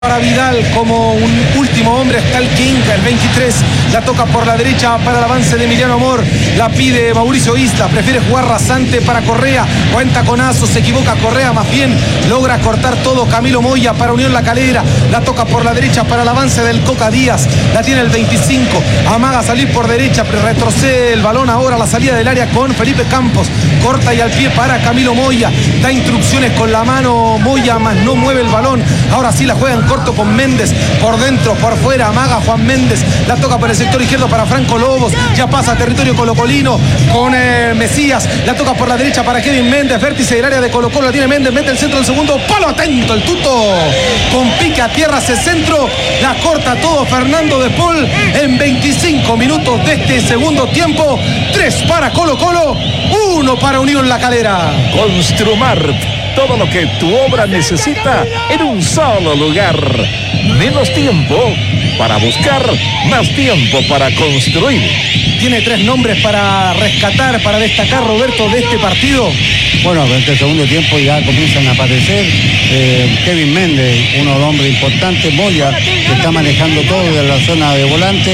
Para Vidal como un último hombre está el Quinca, el 23, la toca por la derecha para el avance de Emiliano Amor, la pide Mauricio Isla, prefiere jugar rasante para Correa, cuenta con Azo, se equivoca Correa, más bien logra cortar todo Camilo Moya para Unión La Calera, la toca por la derecha para el avance del Coca Díaz, la tiene el 25, amaga salir por derecha, pero retrocede el balón ahora a la salida del área con Felipe Campos, corta y al pie para Camilo Moya, da instrucciones con la mano Moya, más no mueve el balón, ahora sí la juega en corto con Méndez, por dentro, por fuera, amaga Juan Méndez, la toca por el sector izquierdo para Franco Lobos, ya pasa a territorio colocolino con Mesías, la toca por la derecha para Kevin Méndez, vértice del área de Colo Colo, la tiene Méndez, mete el centro del segundo, palo atento el Tuto, con pique a tierra ese centro, la corta todo Fernando de Paul en 25 minutos de este segundo tiempo, 3 para Colo Colo, 1 para Unión La Calera. Construmart, todo lo que tu obra necesita en un solo lugar. Menos tiempo para buscar, más tiempo para construir. Tiene 3 nombres para rescatar, para destacar, Roberto, de este partido. Bueno, en este segundo tiempo ya comienzan a aparecer Kevin Méndez, uno de los hombres importantes, Moya, que está manejando todo desde la zona de volante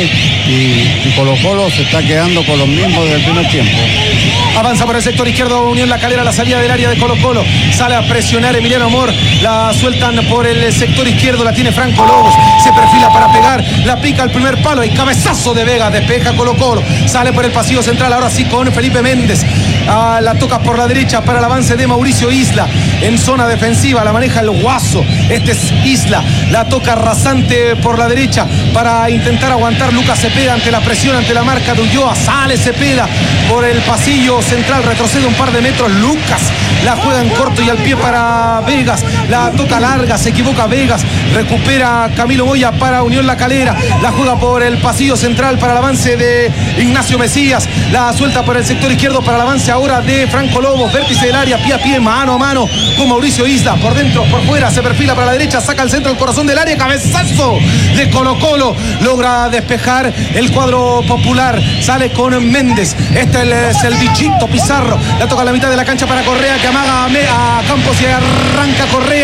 y Colo Colo se está quedando con los mismos del primer tiempo. Avanza por el sector izquierdo Unión La Calera, la salida del área de Colo Colo, sale a presionar Emiliano Amor, la sueltan por el sector izquierdo, la tiene Franco Lobos, se perfila para pegar, la pica al primer palo, el cabezazo de Vega, despeja Colo Colo, sale por el pasillo central, ahora sí con Felipe Méndez, la toca por la derecha para el avance de Mauricio Isla, en zona defensiva, la maneja el Guaso, este es Isla, la toca rasante por la derecha para intentar aguantar Lucas Cepeda ante la presión, ante la marca de Ulloa, sale Cepeda por el pasillo central, retrocede un par de metros, Lucas la juega en corto y al pie para Vegas, la toca larga, se equivoca Vegas, recupera Camilo Moya para Unión La Calera, la juega por el pasillo central para el avance de Ignacio Mesías, la suelta por el sector izquierdo para el avance ahora de Franco Lobos, vértice del área, pie a pie, mano a mano con Mauricio Isla, por dentro, por fuera, se perfila para la derecha, saca el centro, el corazón del área, cabezazo de Colo Colo, logra despejar el cuadro popular, sale con Méndez, este es el bichito Pizarro, la toca a la mitad de la cancha para Correa, que amaga a Campos y arranca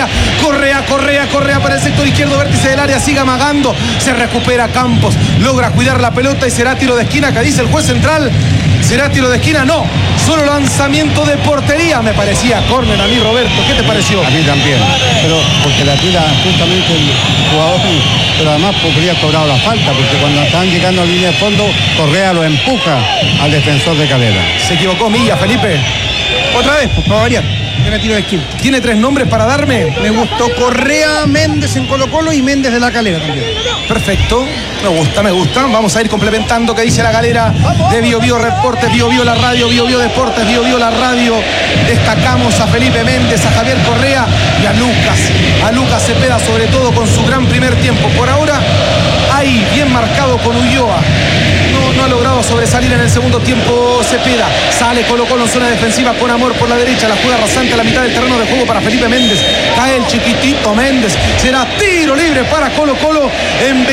Correa para el sector izquierdo, vértice del área, sigue amagando, se recupera Campos, logra cuidar la pelota y será tiro de esquina, que dice el juez central. ¿Será tiro de esquina? No, solo lanzamiento de portería, me parecía córner a mí, Roberto. ¿Qué te pareció? A mí también, pero porque la tira justamente el jugador, pero además podría cobrado la falta, porque cuando están llegando a línea de fondo, Correa lo empuja al defensor de Calera. Se equivocó Milla, Felipe. Otra vez, pues para variar. Era tiro de esquina. ¿Tiene 3 nombres para darme? Me gustó Correa, Méndez en Colo Colo y Méndez de La Calera también. Perfecto, me gusta. Vamos a ir complementando qué dice la galera de Bio Bio Reportes, Bio Bio la radio, Bio Bio Deportes, Bio Bio la radio. Destacamos a Felipe Méndez, a Javier Correa y a Lucas Cepeda, sobre todo con su gran primer tiempo. Por ahora, ahí bien marcado con Ulloa. No ha logrado sobresalir en el segundo tiempo Cepeda. Sale Colo Colo en zona defensiva con Amor por la derecha. La juega rasante a la mitad del terreno de juego para Felipe Méndez. Cae el chiquitito Méndez. Será tiro libre para Colo Colo en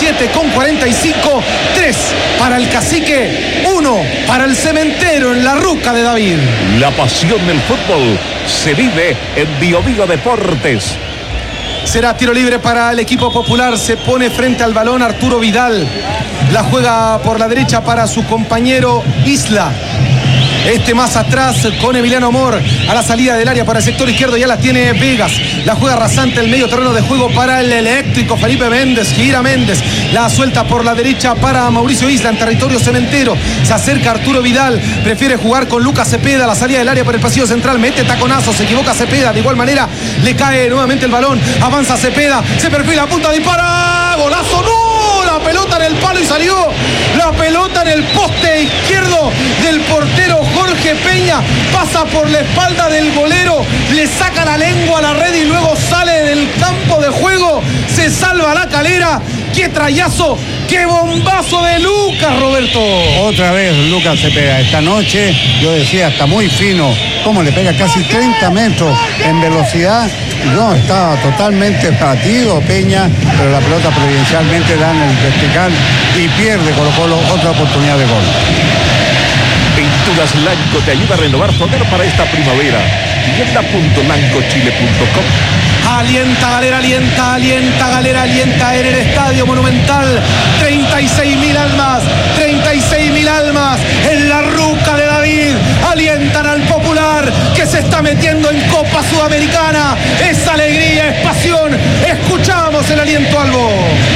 27:45. 3 para el Cacique, 1 para el Cementero en la ruca de David. La pasión del fútbol se vive en Bio Bio Deportes. Será tiro libre para el equipo popular. Se pone frente al balón Arturo Vidal. La juega por la derecha para su compañero Isla. Este más atrás con Emiliano Amor a la salida del área para el sector izquierdo, ya la tiene Vegas, la juega rasante el medio terreno de juego para el eléctrico Felipe Méndez, gira Méndez, la suelta por la derecha para Mauricio Isla en territorio cementero, se acerca Arturo Vidal, prefiere jugar con Lucas Cepeda a la salida del área por el pasillo central, mete taconazo, se equivoca Cepeda, de igual manera le cae nuevamente el balón, avanza Cepeda, se perfila, apunta, dispara, golazo, no, la pelota en el palo y salió, la pelota en el poste izquierdo del portero Jorge Peña, pasa por la espalda del golero, le saca la lengua a la red y luego sale del campo de juego, se salva La Calera. ¡Qué trayazo! ¡Qué bombazo de Lucas, Roberto! Otra vez Lucas Cepeda, esta noche yo decía, está muy fino, como le pega casi 30 metros en velocidad, no, estaba totalmente batido Peña, pero la pelota providencialmente da en el vertical y pierde Colo Colo otra oportunidad de gol. Pinturas Blanco te ayuda a renovar tu hogar para esta primavera. Tienda.blancochile.com. Alienta Galera, alienta, alienta Galera, alienta en el Estadio Monumental. 36.000 almas, 36.000 almas en la ruca de David. Alientan al Popular que se está metiendo en Copa Sudamericana. Es alegría, es pasión. Escuchamos el aliento, Albo.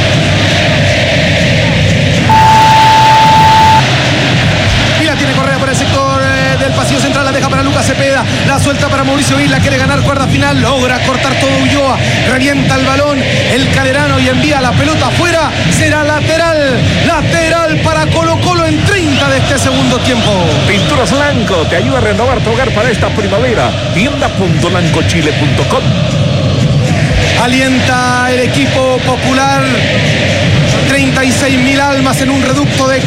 Tiene Correa por el sector del pasillo central, la deja para Lucas Cepeda, la suelta para Mauricio Isla, quiere ganar cuerda final, logra cortar todo Ulloa, revienta el balón, el Calerano y envía la pelota afuera, será lateral para Colo Colo en 30 de este segundo tiempo. Pinturas Blanco te ayuda a renovar tu hogar para esta primavera. Tienda.blancochile.com. Alienta el equipo Popular. 36.000 almas en un reducto de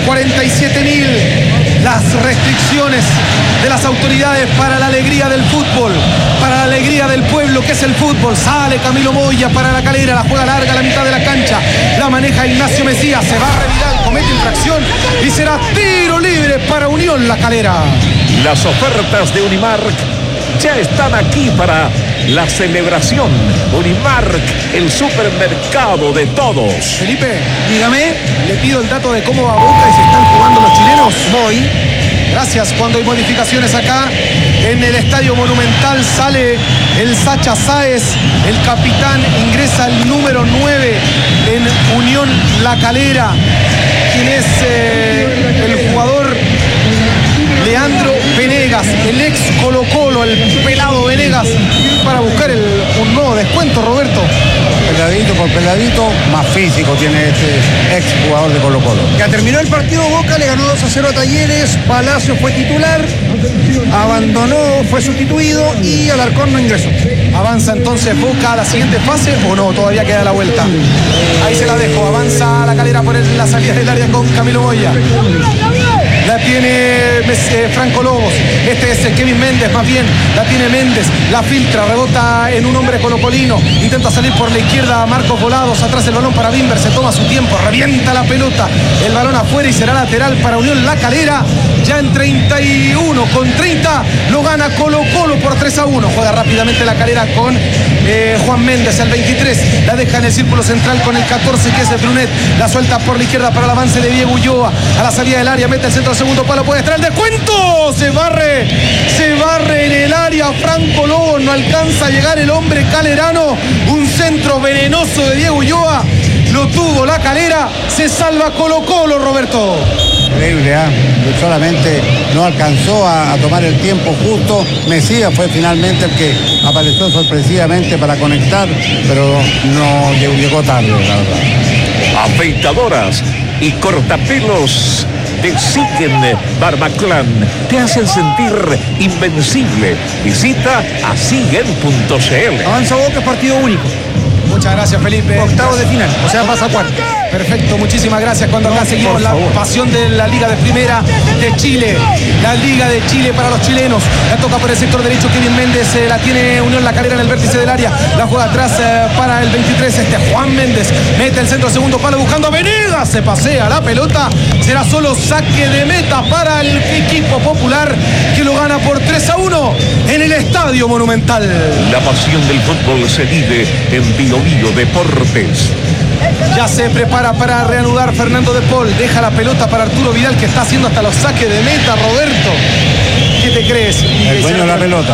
47.000. Las restricciones de las autoridades para la alegría del fútbol, para la alegría del pueblo que es el fútbol. Sale Camilo Moya para la Calera, la juega larga a la mitad de la cancha, la maneja Ignacio Mesías, se va a Vidal, comete infracción y será tiro libre para Unión La Calera. Las ofertas de Unimark ya están aquí para la celebración. Unimark, el supermercado de todos. Felipe, Dígame. le pido el dato de cómo va Boca y se están jugando los chilenos. Voy. Gracias. Cuando hay modificaciones acá en el Estadio Monumental, sale el Sacha Sáez, el capitán, ingresa el número 9 en Unión La Calera, quien es el jugador Leandro Venegas, el ex Colo Colo, el pelado Venegas, para buscar un nuevo descuento, Roberto. Peladito por peladito, más físico tiene este ex jugador de Colo Colo. Ya terminó el partido, Boca le ganó 2-0 a Talleres, Palacio fue titular, abandonó, fue sustituido y Alarcón no ingresó. ¿Avanza entonces Boca a la siguiente fase o no? Todavía queda la vuelta. Ahí se la dejo. Avanza La Calera por la salida del área con Camilo Moya. La tiene Franco Lobos. Este es Kevin Méndez, más bien. La tiene Méndez. La filtra, rebota en un hombre colocolino. Intenta salir por la izquierda Marcos Volados. Atrás el balón para Bimber. Se toma su tiempo. Revienta la pelota. El balón afuera y será lateral para Unión La Calera. Ya en 31 con 30 lo gana Colo Colo por 3-1. Juega rápidamente La Calera con Juan Méndez, el 23. La deja en el círculo central con el 14, que es el Brunet. La suelta por la izquierda para el avance de Diego Ulloa. A la salida del área, mete el centro al segundo palo. Puede estar el descuento. Se barre en el área. Franco Lobos, no alcanza a llegar el hombre calerano. Un centro venenoso de Diego Ulloa. Lo tuvo La Calera. Se salva Colo Colo, Roberto. Increíble, solamente no alcanzó a tomar el tiempo justo. Mesías fue finalmente el que apareció sorpresivamente para conectar, pero no llegó tarde, la verdad. Afeitadoras y cortapelos de Siguen Barbaclan te hacen sentir invencible. Visita a siguen.cl. Avanza Boca, partido único. Muchas gracias, Felipe. Octavos de final, o sea, pasa cuarto. Perfecto, muchísimas gracias. Cuando acá seguimos la pasión de la Liga de Primera de Chile. La Liga de Chile para los chilenos. La toca por el sector derecho Kevin Méndez. La tiene Unión La Calera en el vértice del área. La juega atrás para el 23. Juan Méndez mete el centro segundo palo buscando a Venegas. Se pasea la pelota. Será solo saque de meta para el equipo popular, que lo gana por 3-1 en el Estadio Monumental. La pasión del fútbol se vive en Bio Deportes. Ya se prepara para reanudar Fernando de Paul. Deja la pelota para Arturo Vidal, que está haciendo hasta los saques de meta. Roberto, ¿qué te crees? El dueño de la pelota.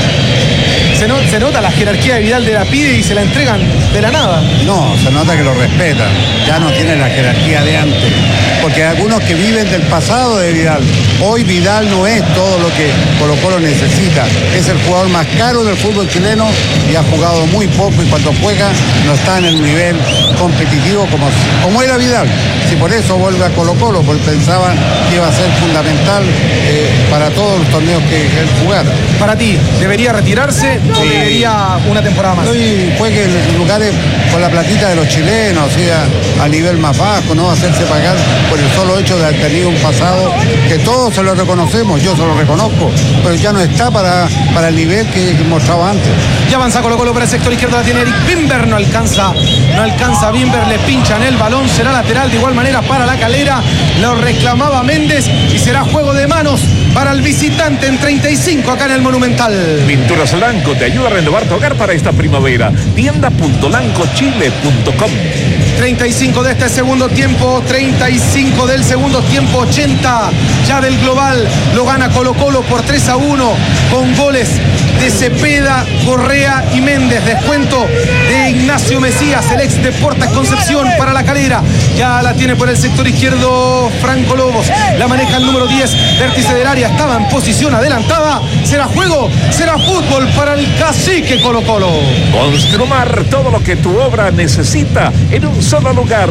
Se nota la jerarquía de Vidal, de la pide y se la entregan de la nada. No, se nota que lo respetan. Ya no tiene la jerarquía de antes. Porque hay algunos que viven del pasado de Vidal. Hoy Vidal no es todo lo que Colo Colo necesita. Es el jugador más caro del fútbol chileno y ha jugado muy poco, y cuando juega no está en el nivel competitivo como era Vidal. Si por eso vuelve a Colo Colo, porque pensaban que iba a ser fundamental para todos los torneos que él jugara. Para ti, ¿debería retirarse o debería una temporada más? Hoy juegue en lugares con la platita de los chilenos, o sea, a nivel más bajo, no hacerse pagar por el solo hecho de haber tenido un pasado que todos se lo reconocemos, yo se lo reconozco, pero ya no está para el nivel que mostraba antes. Ya avanza Colo Colo para el sector izquierdo, la tiene Eric Bimber, no alcanza Bimber, le pinchan el balón, será lateral de igual manera para La Calera, lo reclamaba Méndez y será juego de manos para el visitante en 35 acá en el Monumental. Pinturas Lanco te ayuda a renovar tu hogar para esta primavera. Tienda.lancochile.com. 35 de este segundo tiempo, 35 del segundo tiempo, 80 ya del global. Lo gana Colo-Colo por 3-1 con goles de Cepeda, Correa y Méndez. Descuento de Ignacio Mesías, el ex Deportes Concepción, para la Calera. Ya la tiene por el sector izquierdo Franco Lobos. La maneja el número 10, vértice del área. Estaba en posición adelantada. ¿Será juego? ¿Será fútbol para el cacique Colo-Colo? Construmar, todo lo que tu obra necesita en un solo lugar.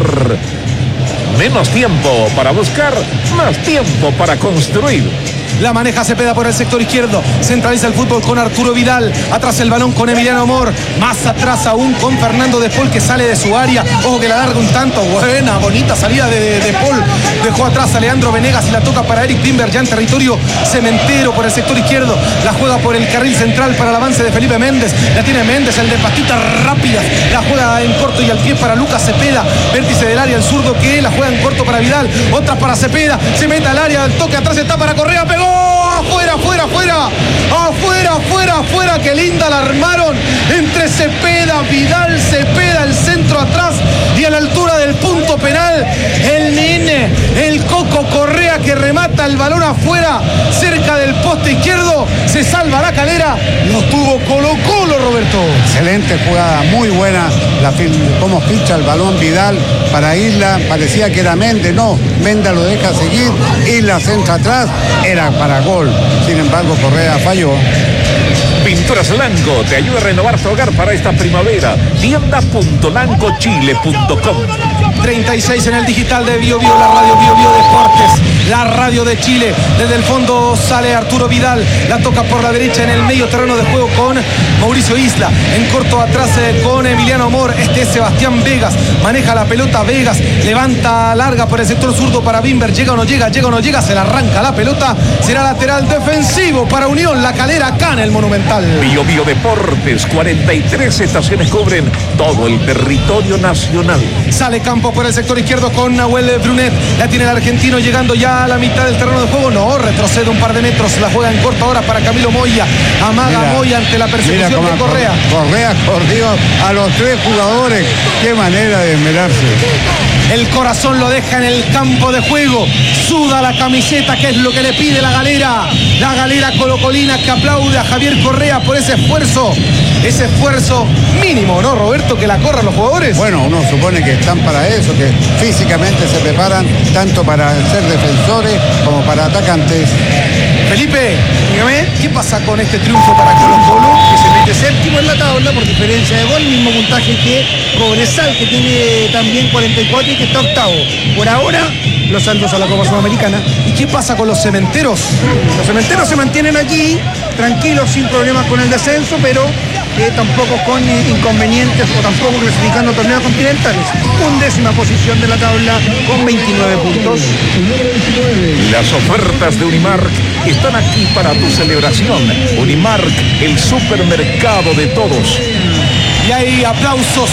Menos tiempo para buscar, más tiempo para construir. La maneja Cepeda por el sector izquierdo. Centraliza el fútbol con Arturo Vidal. Atrás el balón con Emiliano Amor. Más atrás aún con Fernando De Paul, que sale de su área. Ojo que la larga un tanto. Buena, bonita salida de Paul. Dejó atrás a Leandro Venegas y la toca para Eric Bimber, ya en territorio cementero por el sector izquierdo. La juega por el carril central para el avance de Felipe Méndez. La tiene Méndez, el de pastitas rápidas. La juega en corto y al pie para Lucas Cepeda. Vértice del área, el zurdo que la juega en corto para Vidal. Otra para Cepeda. Se mete al área, el toque atrás está para Correa. Pegó. Afuera, afuera, afuera, afuera, afuera, afuera. Qué linda la armaron entre Cepeda, Vidal, Cepeda, el centro atrás y a la altura del punto penal el nene, el Coco Correa, que remata el balón afuera cerca del poste izquierdo. Se salva la Calera. Lo tuvo Colo-Colo, Roberto. Excelente jugada, muy buena cómo ficha el balón Vidal para Isla. Parecía que era Méndez, no, Méndez lo deja seguir, Isla centra atrás, era para gol. Sin embargo, Correa falló. Pinturas Lanco te ayuda a renovar tu hogar para esta primavera. Tienda.lancochile.com. 36 en el digital de Bio Bio, la radio Bio Bio Deportes, la radio de Chile. Desde el fondo sale Arturo Vidal, la toca por la derecha en el medio terreno de juego con Mauricio Isla. En corto atrás con Emiliano Amor. Este es Sebastián Vegas, maneja la pelota Vegas, levanta larga por el sector zurdo para Bimber. Llega o no llega, llega o no llega, se la arranca la pelota. Será lateral defensivo para Unión La Calera acá en el Monumental. Bio Bio Deportes, 43 estaciones cubren todo el territorio nacional. Sale campo por el sector izquierdo con Nahuel Brunet. La tiene el argentino llegando ya a la mitad del terreno de juego. No, retrocede un par de metros. La juega en corto ahora para Camilo Moya. Amaga Moya ante la persecución de Correa. Correa corrió a los tres jugadores. Qué manera de esmerarse. El corazón lo deja en el campo de juego. Suda la camiseta, que es lo que le pide la Galera. La Galera colocolina, que aplaude a Javier Correa por ese esfuerzo mínimo, ¿no, Roberto? Que la corran los jugadores. Bueno, uno supone que están para eso, que físicamente se preparan tanto para ser defensores como para atacantes. Felipe, dígame, ¿qué pasa con este triunfo para Colo-Colo? Que se mete séptimo en la tabla por diferencia de gol, mismo puntaje que Cobresal, que tiene también 44 y que está octavo. Por ahora, los saldos a la Copa Sudamericana. ¿Y qué pasa con los cementeros? Los cementeros se mantienen aquí, tranquilos, sin problemas con el descenso, pero tampoco con inconvenientes o tampoco clasificando torneos continentales. 11ª posición de la tabla con 29 puntos. Las ofertas de Unimark están aquí para tu celebración. Unimark, el supermercado de todos. Y hay aplausos.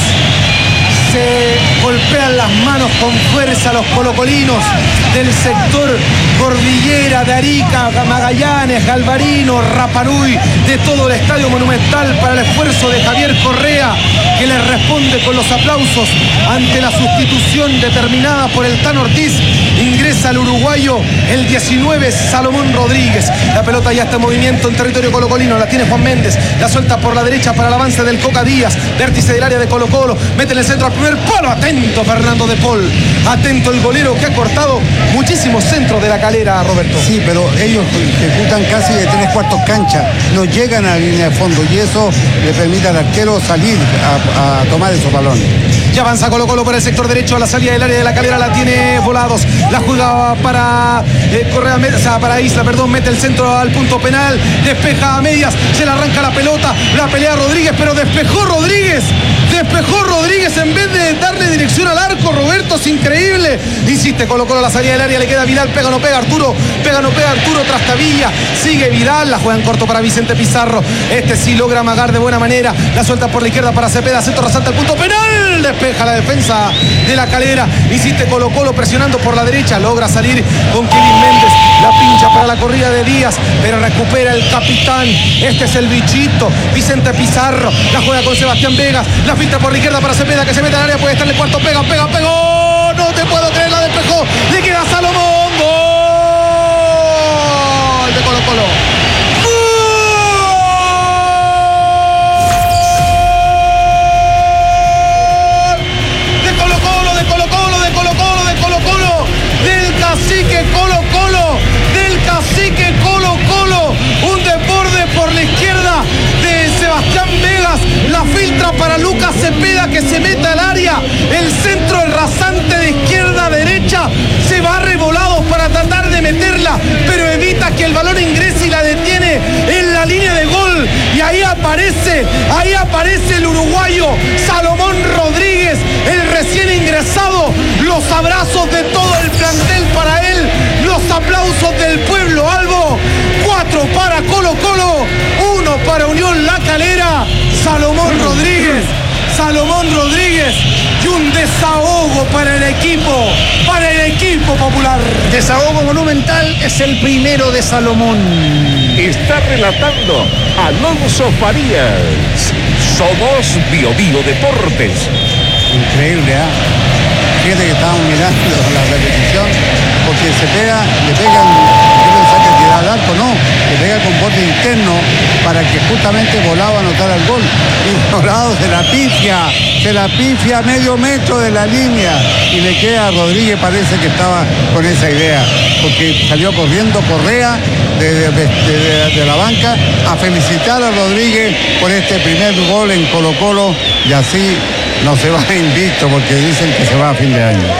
Se golpean las manos con fuerza los colocolinos del sector Cordillera, de Arica, Magallanes, Galvarino, Rapanui, de todo el Estadio Monumental para el esfuerzo de Javier Correa, que le responde con los aplausos ante la sustitución determinada por el Tan Ortiz. Ingresa el uruguayo, el 19, Salomón Rodríguez. La pelota ya está en movimiento en territorio colocolino, la tiene Juan Méndez, la suelta por la derecha para el avance del Coca Díaz, vértice del área de Colo-Colo, mete en el centro al primer palo. Atento Fernando De Paul, atento el golero, que ha cortado muchísimos centros de la Calera, Roberto. Sí, pero ellos ejecutan casi de 3/4 cancha, no llegan a la línea de fondo y eso le permite al arquero salir a tomar esos balones. Ya avanza Colo-Colo por el sector derecho a la salida del área de la Calera, la tiene Volados, la juega para Correa, para Isla, mete el centro al punto penal, despeja a medias, se le arranca la pelota, la pelea Rodríguez, pero despejó Rodríguez en vez de darle dirección al arco, Roberto. esto es increíble. Insiste Colo-Colo a la salida del área, le queda Vidal, pega, no pega Arturo, pega, no pega Arturo, Trastabilla, sigue Vidal, la juega en corto para Vicente Pizarro. Este sí logra amagar de buena manera, la suelta por la izquierda para Cepeda, centro rasante al punto penal, despeja la defensa de La Calera. Insiste Colo-Colo presionando por la derecha, logra salir con Kevin Méndez, la pincha para la corrida de Díaz, pero recupera el capitán. Este es el bichito, Vicente Pizarro, la juega con Sebastián Vegas, la filtra por la izquierda para Cepeda, que se mete al área, puede estar en el cuarto, pegó, no te puedo creer, la despejó, le queda Salomón, gol de Colo-Colo. Cacique Colo-Colo, un desborde por la izquierda de Sebastián Vegas, la filtra para Lucas Cepeda, que se mete al área, el centro, el rasante de izquierda a derecha, se va revolado para tratar de meterla, pero evita que el balón ingrese y la detiene en la línea de gol, y ahí aparece el uruguayo Salomón Rodríguez, el recién ingresado, los abrazos de todo el plantel para él, los aplausos del pueblo albo. 4 para Colo-Colo, 1 para Unión La Calera. Salomón Rodríguez y un desahogo para el equipo popular. Desahogo monumental, es el primero de Salomón. Está relatando Alonso Farías. Somos Bio Deportes. Increíble, ¿eh? Fíjate que estábamos mirando la repetición, porque le pegan, yo pensaba que tiraba al arco, no, le pega con bote interno para que justamente Volado anotara el gol. Y Volado se la pifia a medio metro de la línea y le queda a Rodríguez, parece que estaba con esa idea, porque salió corriendo Correa de la banca a felicitar a Rodríguez por este primer gol en Colo-Colo, y así no se va invicto, porque dicen que se va a fin de año.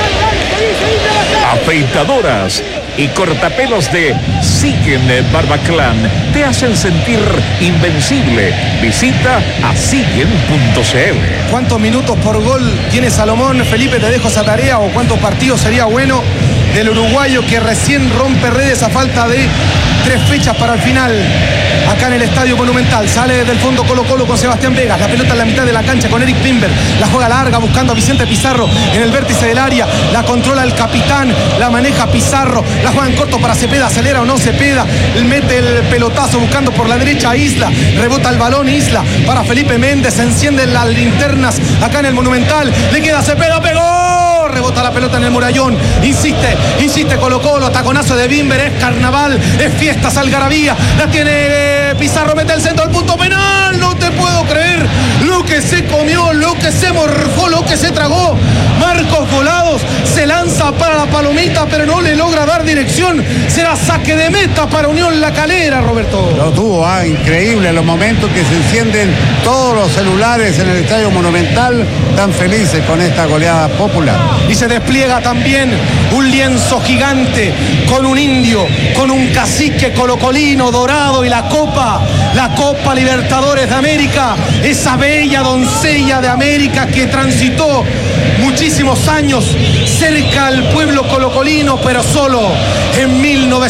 Afeitadoras y cortapelos de Siguen Barbaclan te hacen sentir invencible. Visita a siguen.cl. ¿Cuántos minutos por gol tiene Salomón? Felipe, te dejo esa tarea, o cuántos partidos sería bueno del uruguayo que recién rompe redes a falta de 3 fechas para el final. Acá en el Estadio Monumental, sale desde el fondo Colo-Colo con Sebastián Vegas, la pelota en la mitad de la cancha con Eric Pimber, la juega larga buscando a Vicente Pizarro en el vértice del área, la controla el capitán, la maneja Pizarro, la juega en corto para Cepeda, acelera o no Cepeda, mete el pelotazo buscando por la derecha a Isla, rebota el balón Isla para Felipe Méndez, se encienden las linternas acá en el Monumental, le queda Cepeda, pegó, rebota la pelota en el murallón, insiste Colo-Colo, taconazo de Bimber, es carnaval, es fiesta, algarabía, la tiene Pizarro, mete el centro al punto penal, no te puedo creer lo que se comió, lo que se morfó, lo que se tragó Marcos Volados, se lanza para la palomita pero no le logra dar dirección, será saque de meta para Unión La Calera, Roberto. Lo tuvo, increíble los momentos que se encienden todos los celulares en el Estadio Monumental, tan felices con esta goleada popular. Y se despliega también un lienzo gigante con un indio, con un cacique colocolino dorado y la Copa Libertadores de América, esa bella doncella de América que transitó muchísimos años cerca al pueblo colocolino, pero solo en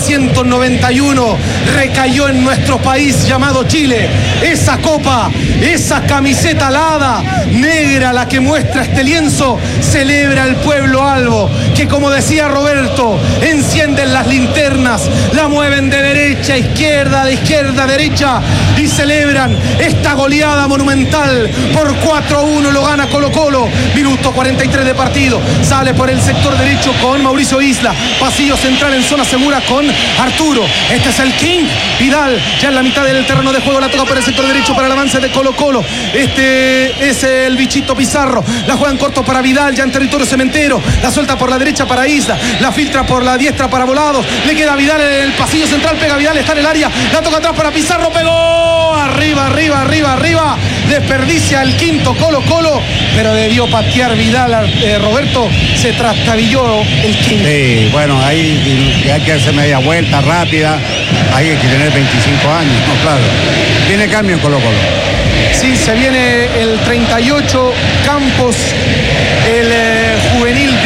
1991 recayó en nuestro país llamado Chile. Esa copa, esa camiseta alada, negra, la que muestra este lienzo, celebra el pueblo albo, que como decía Roberto, encienden las linternas, la mueven de derecha a izquierda, de izquierda a derecha, y celebran esta goleada monumental. Por 4-1 lo gana Colo-Colo, minuto 43 de partido, sale por el sector derecho con Mauricio Isla, pasillo central en zona segura con Arturo, este es el King Vidal, ya en la mitad del terreno de juego, la toca por el sector derecho para el avance de Colo-Colo, este es el bichito Pizarro, la juega en corto para Vidal, ya en territorio cementero, la suelta por la derecha para Isla, la filtra por la diestra para Volados, le queda Vidal en el pasillo central, pega Vidal, está en el área, la toca atrás para Pizarro, pegó, arriba, desperdicia el quinto Colo-Colo, pero debió patear Vidal, Roberto, se trastabilló el quinto. Sí, bueno, ahí hay que hacer media vuelta rápida, ahí hay que tener 25 años, no, claro. Viene cambio en Colo-Colo. Sí, se viene el 38 Campos, el juvenil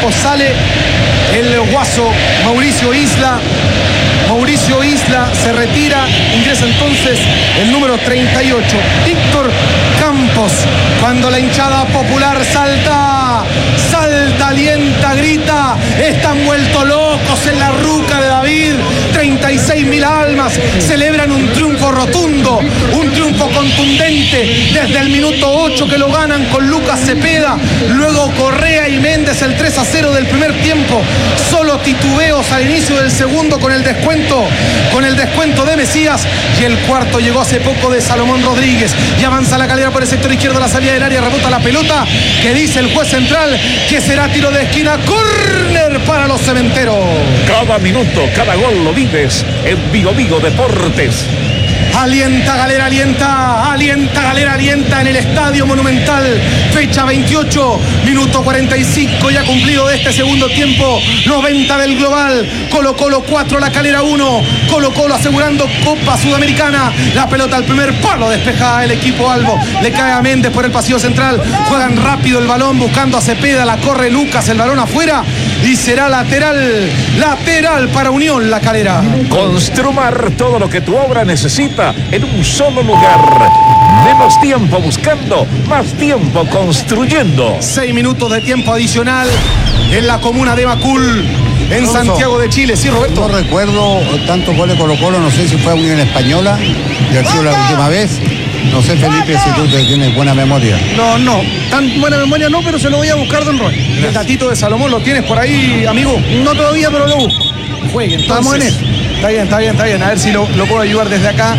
tiempo sale el guaso Mauricio Isla. Mauricio Isla se retira, ingresa entonces el número 38, Víctor Campos. Cuando la hinchada popular salta, alienta, grita, están vueltos locos en la ruca de David. 36.000 almas celebran un triunfo rotundo, un triunfo contundente desde el minuto 8 que lo ganan con Lucas Cepeda, luego Correa y Méndez el 3-0 del primer tiempo. Solo titubeos al inicio del segundo con el descuento de Mesías, y el cuarto llegó hace poco de Salomón Rodríguez, y avanza la Calera por el sector izquierdo, la salida del área, rebota la pelota, que dice el juez central que será tiro de esquina, córner para los cementeros. Cada minuto, cada gol lo vives en Vigo Deportes. Alienta Galera, alienta en el Estadio Monumental. Fecha 28, minuto 45 ya cumplido de este segundo tiempo. 90 del global. Colo-Colo 4, la Calera 1. Colo-Colo asegurando Copa Sudamericana. La pelota al primer palo, despejada el equipo albo. Le cae a Méndez por el pasillo central. Juegan rápido el balón buscando a Cepeda. La corre Lucas, el balón afuera. Y será lateral para Unión La Calera. Construmar, todo lo que tu obra necesita en un solo lugar. Menos tiempo buscando, más tiempo construyendo. 6 minutos de tiempo adicional en la comuna de Macul, en Santiago de Chile. Sí, Roberto. No recuerdo tantos goles Colo-Colo, no sé si fue Unión Española, que ha sido la última vez. No sé, Felipe, si tú tienes buena memoria. No, tan buena memoria no, pero se lo voy a buscar, don Roy. El datito de Salomón lo tienes por ahí, amigo. No todavía, pero lo busco. Juegue, entonces. Estamos en eso. Está bien. A ver si lo puedo ayudar desde acá.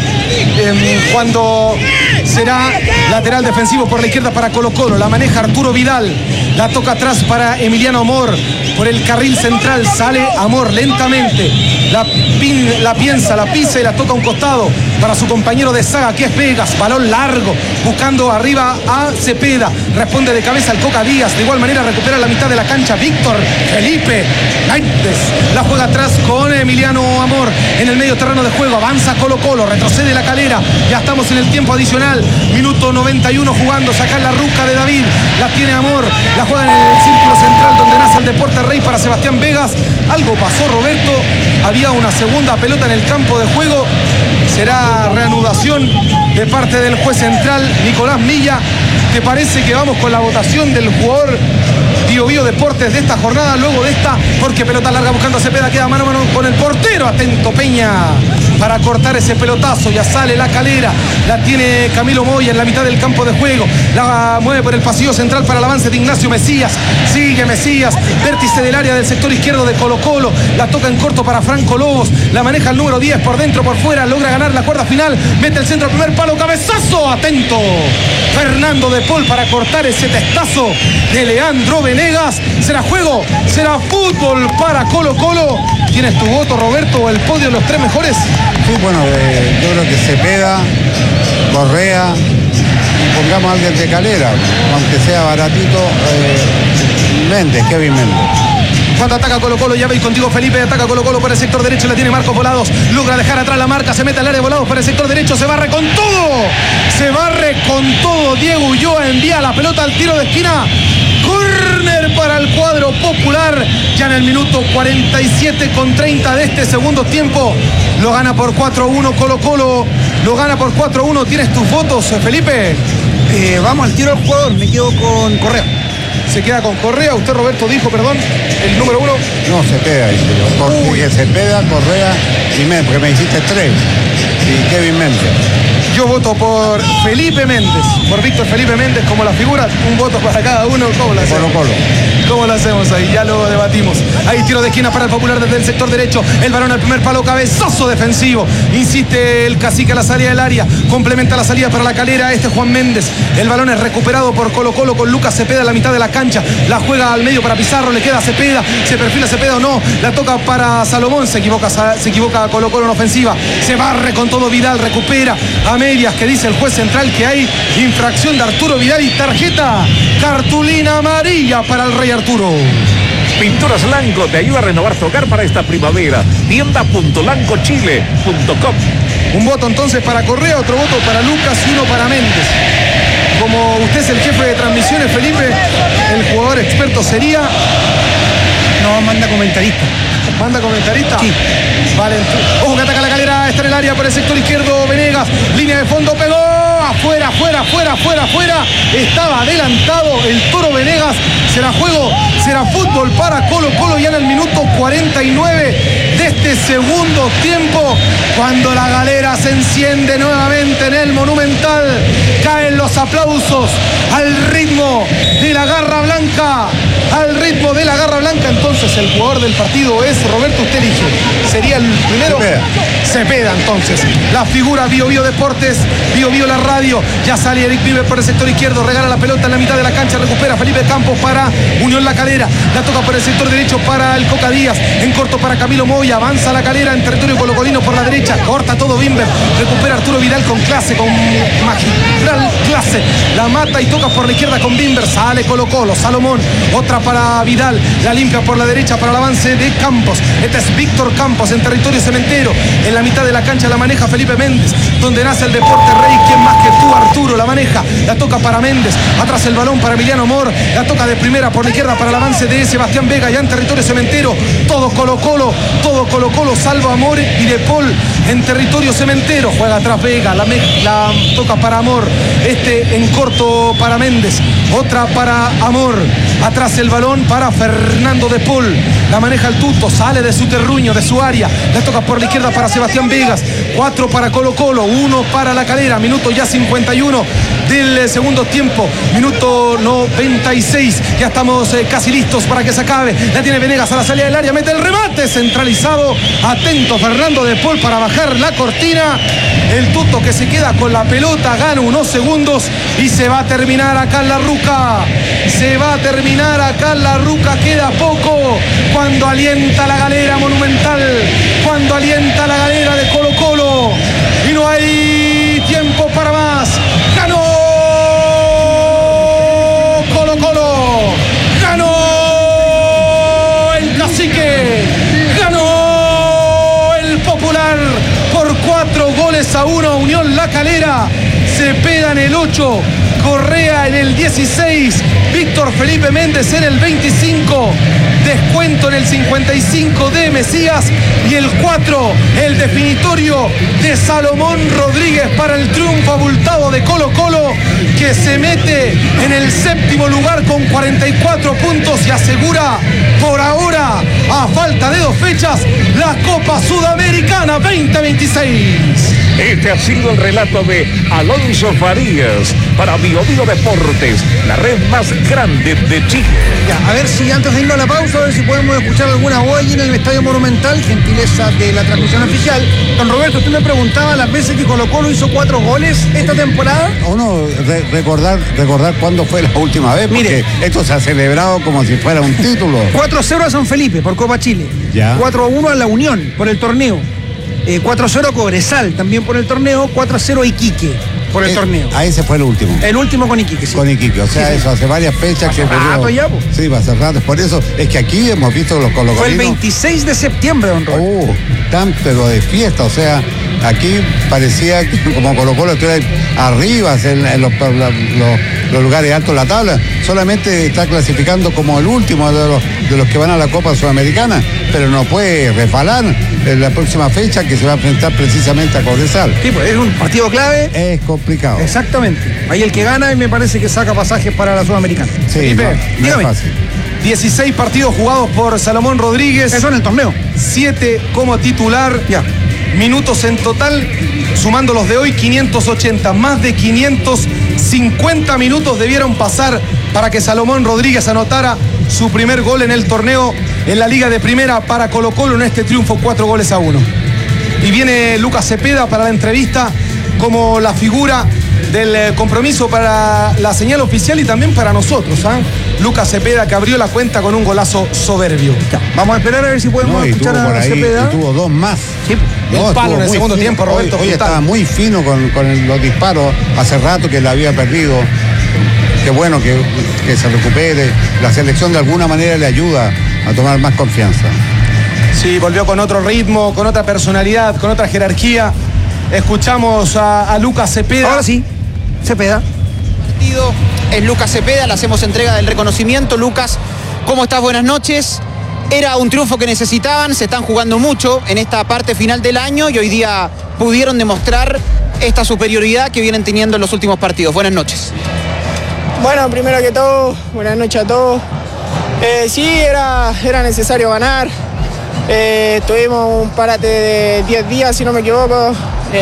Cuando será lateral defensivo por la izquierda para Colo-Colo. La maneja Arturo Vidal. La toca atrás para Emiliano Amor. Por el carril central sale Amor lentamente. La pisa y la toca a un costado para su compañero de saga, que es Vegas. Balón largo, buscando arriba a Cepeda. Responde de cabeza al Coca Díaz. De igual manera recupera la mitad de la cancha Víctor Felipe Méndez. La juega atrás con Emiliano Amor. En el medio terreno de juego avanza Colo-Colo, retrocede la Calera. Ya estamos en el tiempo adicional. Minuto 91 jugando. Sacar la ruca de David. La tiene Amor. La juega en el círculo central donde nace el Deporte Rey para Sebastián Vegas. Algo pasó, Roberto. Había una segunda pelota en el campo de juego. Será reanudación de parte del juez central Nicolás Milla. ¿Te parece que vamos con la votación del jugador Vigo Deportes de esta jornada? Luego de esta, porque pelota larga buscando a Cepeda, queda mano a mano con el portero. Atento Peña para cortar ese pelotazo. Ya sale la Calera, la tiene Camilo Moya en la mitad del campo de juego. La mueve por el pasillo central para el avance de Ignacio Mesías. Sigue Mesías, vértice del área del sector izquierdo de Colo-Colo. La toca en corto para Franco Lobos. La maneja el número 10 por dentro, por fuera. Logra ganar la cuerda final. Mete el centro al primer palo. Cabezazo. Atento Fernando de Paul para cortar ese testazo de Leandro Venegas. Será juego, será fútbol para Colo-Colo. ¿Tienes tu voto, Roberto, el podio de los tres mejores? Sí, bueno, yo creo que Cepeda, Correa, pongamos a alguien de Calera, aunque sea baratito, Kevin Méndez. Cuando ataca Colo-Colo, ya veis contigo Felipe, ataca Colo-Colo por el sector derecho, la tiene Marcos Volados, logra dejar atrás la marca, se mete al área de Volados para el sector derecho, se barre con todo, Diego Ulloa envía la pelota al tiro de esquina, córner para el cuadro popular, ya en el minuto 47:30 de este segundo tiempo, lo gana por 4-1 Colo-Colo, lo gana por 4-1, ¿tienes tus votos, Felipe? Vamos al tiro al jugador, me quedo con Correa. Se queda con Correa. Usted, Roberto, dijo, perdón, el número 1. No, Cepeda, dice yo. Cepeda, Correa y Méndez, porque me hiciste 3. Y Kevin Méndez. Yo voto por Felipe Méndez, por Víctor Felipe Méndez como la figura. Un voto para cada uno. ¿Cómo lo hacemos? Colo-Colo. ¿Cómo lo hacemos ahí? Ya lo debatimos. Ahí tiro de esquina para el Popular desde el sector derecho. El balón al primer palo, cabezazo defensivo. Insiste el cacique a la salida del área. Complementa la salida para la Calera. Juan Méndez. El balón es recuperado por Colo-Colo con Lucas Cepeda en la mitad de la cancha. La juega al medio para Pizarro. Le queda a Cepeda. Se perfila Cepeda o no. La toca para Salomón. Se equivoca Colo-Colo en ofensiva. Se barre con todo Vidal. Recupera a medias, que dice el juez central que hay infracción de Arturo Vidal y tarjeta, cartulina amarilla para el Rey Arturo. Pinturas Lanco te ayuda a renovar tu hogar para esta primavera. Tienda.lancochile.com. Un voto entonces para Correa, otro voto para Lucas y uno para Méndez. Como usted es el jefe de transmisiones, Felipe, el jugador experto sería No, manda comentarista. ¿Manda comentarista? Sí. Vale, ojo que ataca la Calera, está en el área por el sector izquierdo, Venegas, línea de fondo, pegó, afuera. Estaba adelantado el Toro Venegas, será juego, será fútbol para Colo Colo ya en el minuto 49 de este segundo tiempo, cuando la Galera se enciende nuevamente en el Monumental, caen los aplausos al ritmo de la garra blanca, entonces el jugador del partido es Roberto, usted elige, sería el primero, Cepeda entonces, la figura Bio Deportes, Bio la radio, ya sale Eric Viver por el sector izquierdo, regala la pelota en la mitad de la cancha, recupera Felipe Campos para Unión La Calera, la toca por el sector derecho para el Coca Díaz, en corto para Camilo Moya, avanza La Calera en territorio colocolino por la derecha, corta todo Bimber, recupera Arturo Vidal con clase, con magistral clase, la mata y toca por la izquierda con Bimber, sale Colo Colo, Salomón, otra para Vidal, la limpia por la derecha para el avance de Campos, este es Víctor Campos en territorio cementero, en la mitad de la cancha la maneja Felipe Méndez, donde nace el deporte rey, quien más que tú, Arturo, la maneja, la toca para Méndez, atrás el balón para Emiliano Amor, la toca de primera por la izquierda para el avance de Sebastián Vega, ya en territorio cementero, todo Colo Colo, salvo Amor y De Paul en territorio cementero, juega atrás Vega, la toca para Amor, en corto para Méndez, otra para Amor, atrás el balón para Fernando De Paul, la maneja el Tuto, sale de su terruño, de su área, la toca por la izquierda para Sebastián Vegas, 4 para Colo Colo, 1 para La Calera, minuto ya 51 del segundo tiempo, minuto 96, ya estamos casi listos para que se acabe, la tiene Venegas a la salida del área, mete el remate centralizado, atento Fernando De Paul para bajar la cortina, el Tuto que se queda con la pelota, gana unos segundos y se va a terminar acá en La Ruca, queda poco, cuando alienta la Galera Monumental, cuando alienta la Galera de Colo Colo, y no hay tiempo para más, ganó Colo Colo, ganó el Cacique, ganó el Popular por 4-1, Unión La Calera, Cepeda en el 8, Correa en el 16, Víctor Felipe Méndez en el 25, descuento en el 55 de Mesías y el 4, el definitorio de Salomón Rodríguez para el triunfo abultado de Colo Colo, que se mete en el séptimo lugar con 44 puntos y asegura por ahora, a falta de 2 fechas, la Copa Sudamericana 2026. Este ha sido el relato de Alonso Farías para Bio Deportes, la red más grande de Chile. Ya, a ver si antes de irnos a la pausa, a ver si podemos escuchar alguna voz allí en el Estadio Monumental, gentileza de la transmisión oficial. Don Roberto, usted me preguntaba las veces que Colo Colo hizo 4 goles esta temporada. Uno recordar cuándo fue la última vez, porque mire, esto se ha celebrado como si fuera un título. 4-0 a San Felipe por Copa Chile. Ya. 4-1 a La Unión por el torneo. 4-0 a Cobresal también por el torneo. 4-0 a Iquique por el torneo. Ahí se fue el último. El último con Iquique, sí. Con Iquique, o sea, sí, eso hace varias fechas que ocurrió. Rato ya, pues. Sí, va a ser rato. Por eso es que aquí hemos visto los colocolinos. Fue el 26 de septiembre, don Roberto. Tan pero de fiesta, o sea, aquí parecía que como Colo Colo estuviera arriba en los lugares altos de la tabla, solamente está clasificando como el último de los que van a la Copa Sudamericana, pero no puede resbalar en la próxima fecha que se va a enfrentar precisamente a Cobresal. Sí, pues es un partido clave. Es complicado. Exactamente. Ahí el que gana y me parece que saca pasajes para la Sudamericana. Sí, Felipe, no es fácil. 16 partidos jugados por Salomón Rodríguez. Eso en el torneo. 7 como titular. Ya. Minutos en total, sumando los de hoy, 580. Más de 550 minutos debieron pasar para que Salomón Rodríguez anotara su primer gol en el torneo en la Liga de Primera para Colo Colo en este triunfo 4-1. Y viene Lucas Cepeda para la entrevista como la figura del compromiso para la señal oficial y también para nosotros, ¿eh? Lucas Cepeda, que abrió la cuenta con un golazo soberbio. Ya. Vamos a esperar a ver si podemos escuchar a Cepeda. Y tuvo 2 más. Sí. El palo en el segundo tiempo, Roberto. Hoy estaba muy fino con los disparos. Hace rato que la había perdido. Qué bueno que se recupere. La selección de alguna manera le ayuda a tomar más confianza. Sí, volvió con otro ritmo, con otra personalidad, con otra jerarquía. Escuchamos a Lucas Cepeda. Ahora sí, Cepeda. Es Lucas Cepeda, le hacemos entrega del reconocimiento. Lucas, ¿cómo estás? Buenas noches. Era un triunfo que necesitaban, se están jugando mucho en esta parte final del año y hoy día pudieron demostrar esta superioridad que vienen teniendo en los últimos partidos. Buenas noches. Bueno, primero que todo, buenas noches a todos. Sí, era necesario ganar. Tuvimos un parate de 10 días, si no me equivoco.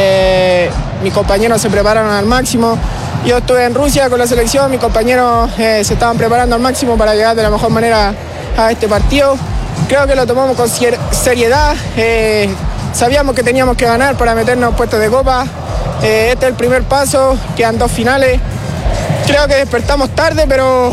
Mis compañeros se prepararon al máximo. Yo estuve en Rusia con la selección, mis compañeros se estaban preparando al máximo para llegar de la mejor manera a este partido. Creo que lo tomamos con seriedad. Sabíamos que teníamos que ganar para meternos en puestos de copa. Este es el primer paso, quedan 2 finales. Creo que despertamos tarde, pero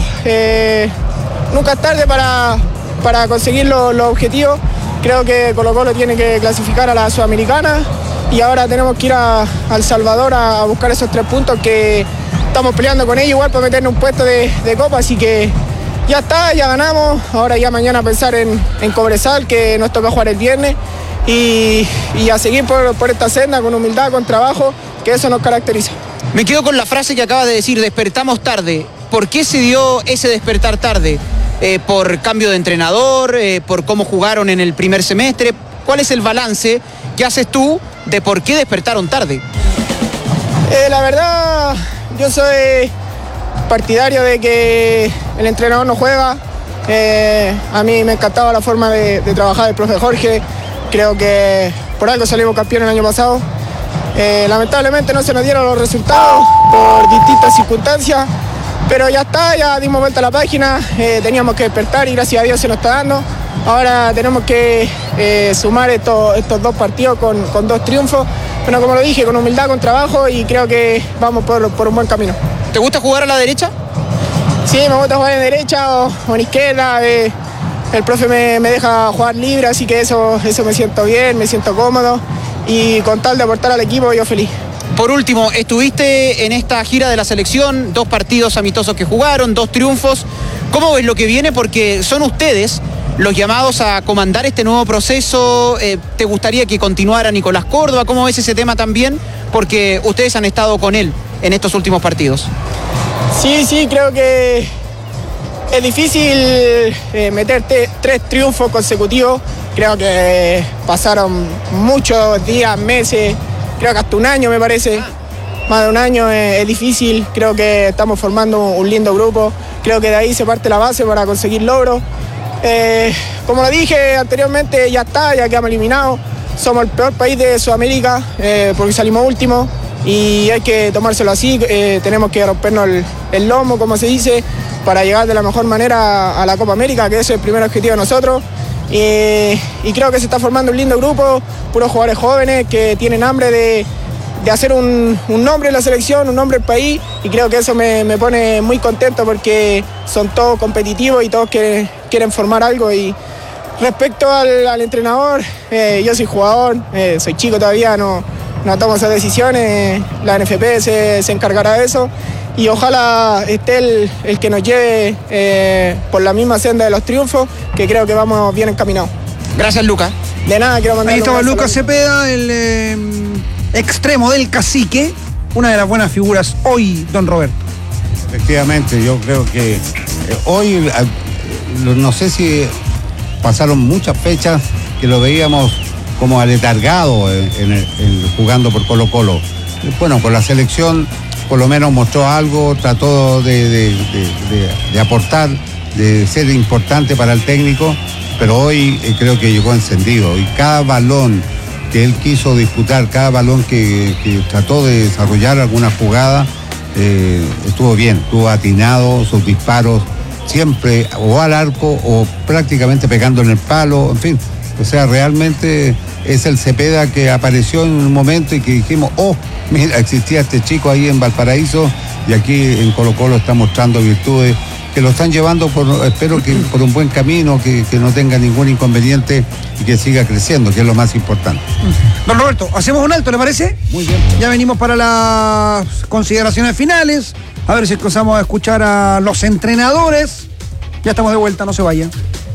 nunca es tarde para conseguir los objetivos. Creo que Colo-Colo tiene que clasificar a la Sudamericana y ahora tenemos que ir a El Salvador a buscar esos 3 puntos que estamos peleando con ellos igual para meternos en un puesto de copa, así que ya está, ya ganamos. Ahora ya mañana pensar en Cobresal, que nos toca jugar el viernes, y a seguir por esta senda con humildad, con trabajo, que eso nos caracteriza. Me quedo con la frase que acabas de decir, despertamos tarde. ¿Por qué se dio ese despertar tarde? ¿Por cambio de entrenador? ¿Por cómo jugaron en el primer semestre? ¿Cuál es el balance que haces tú de por qué despertaron tarde? La verdad, yo soy partidario de que el entrenador no juega. A mí me encantaba la forma de trabajar del profe Jorge. Creo que por algo salimos campeones el año pasado. Lamentablemente no se nos dieron los resultados por distintas circunstancias, pero ya está, ya dimos vuelta a la página. Teníamos que despertar y gracias a Dios se nos está dando. Ahora tenemos que sumar estos 2 partidos con 2 triunfos. Bueno, como lo dije, con humildad, con trabajo, y creo que vamos por un buen camino. ¿Te gusta jugar a la derecha? Sí, me gusta jugar en derecha o en izquierda. El profe me deja jugar libre, así que eso me siento bien, me siento cómodo, y con tal de aportar al equipo, yo feliz. Por último, estuviste en esta gira de la selección, 2 partidos amistosos que jugaron, 2 triunfos. ¿Cómo ves lo que viene? Porque son ustedes los llamados a comandar este nuevo proceso. ¿Te gustaría que continuara Nicolás Córdoba? ¿Cómo ves ese tema también? Porque ustedes han estado con él en estos últimos partidos. Sí, creo que es difícil meter 3 triunfos consecutivos. Creo que pasaron muchos días, meses, creo que hasta un año me parece. Más de un año es difícil. Creo que estamos formando un lindo grupo. Creo que de ahí se parte la base para conseguir logros. Como lo dije anteriormente, ya está, ya quedamos eliminados. Somos el peor país de Sudamérica porque salimos últimos y hay que tomárselo así. Tenemos que rompernos el lomo, como se dice, para llegar de la mejor manera a la Copa América, que ese es el primer objetivo de nosotros. Y creo que se está formando un lindo grupo, puros jugadores jóvenes que tienen hambre de hacer un nombre en la selección, un nombre en el país, y creo que eso me pone muy contento porque son todos competitivos y todos quieren formar algo. Y respecto al entrenador, yo soy jugador, soy chico todavía, no tomo esas decisiones, la NFP se encargará de eso, y ojalá esté el que nos lleve por la misma senda de los triunfos, que creo que vamos bien encaminados. Gracias, Lucas. De nada, quiero mandar. Ahí estaba Lucas Cepeda, el extremo del Cacique, una de las buenas figuras hoy, don Roberto. Efectivamente, yo creo que hoy, no sé si pasaron muchas fechas que lo veíamos como aletargado jugando por Colo-Colo. Bueno, con la selección por lo menos mostró algo, trató de aportar, de ser importante para el técnico, pero hoy creo que llegó encendido, y cada balón que él quiso disputar, cada balón que trató de desarrollar alguna jugada, estuvo bien, estuvo atinado, sus disparos siempre o al arco o prácticamente pegando en el palo, en fin. O sea, realmente es el Cepeda que apareció en un momento y que dijimos, oh, mira, existía este chico ahí en Valparaíso, y aquí en Colo-Colo está mostrando virtudes que lo están llevando, espero que por un buen camino, que no tenga ningún inconveniente y que siga creciendo, que es lo más importante. Don Roberto, hacemos un alto, ¿le parece? Muy bien. Ya venimos para las consideraciones finales, a ver si empezamos a escuchar a los entrenadores. Ya estamos de vuelta, no se vayan.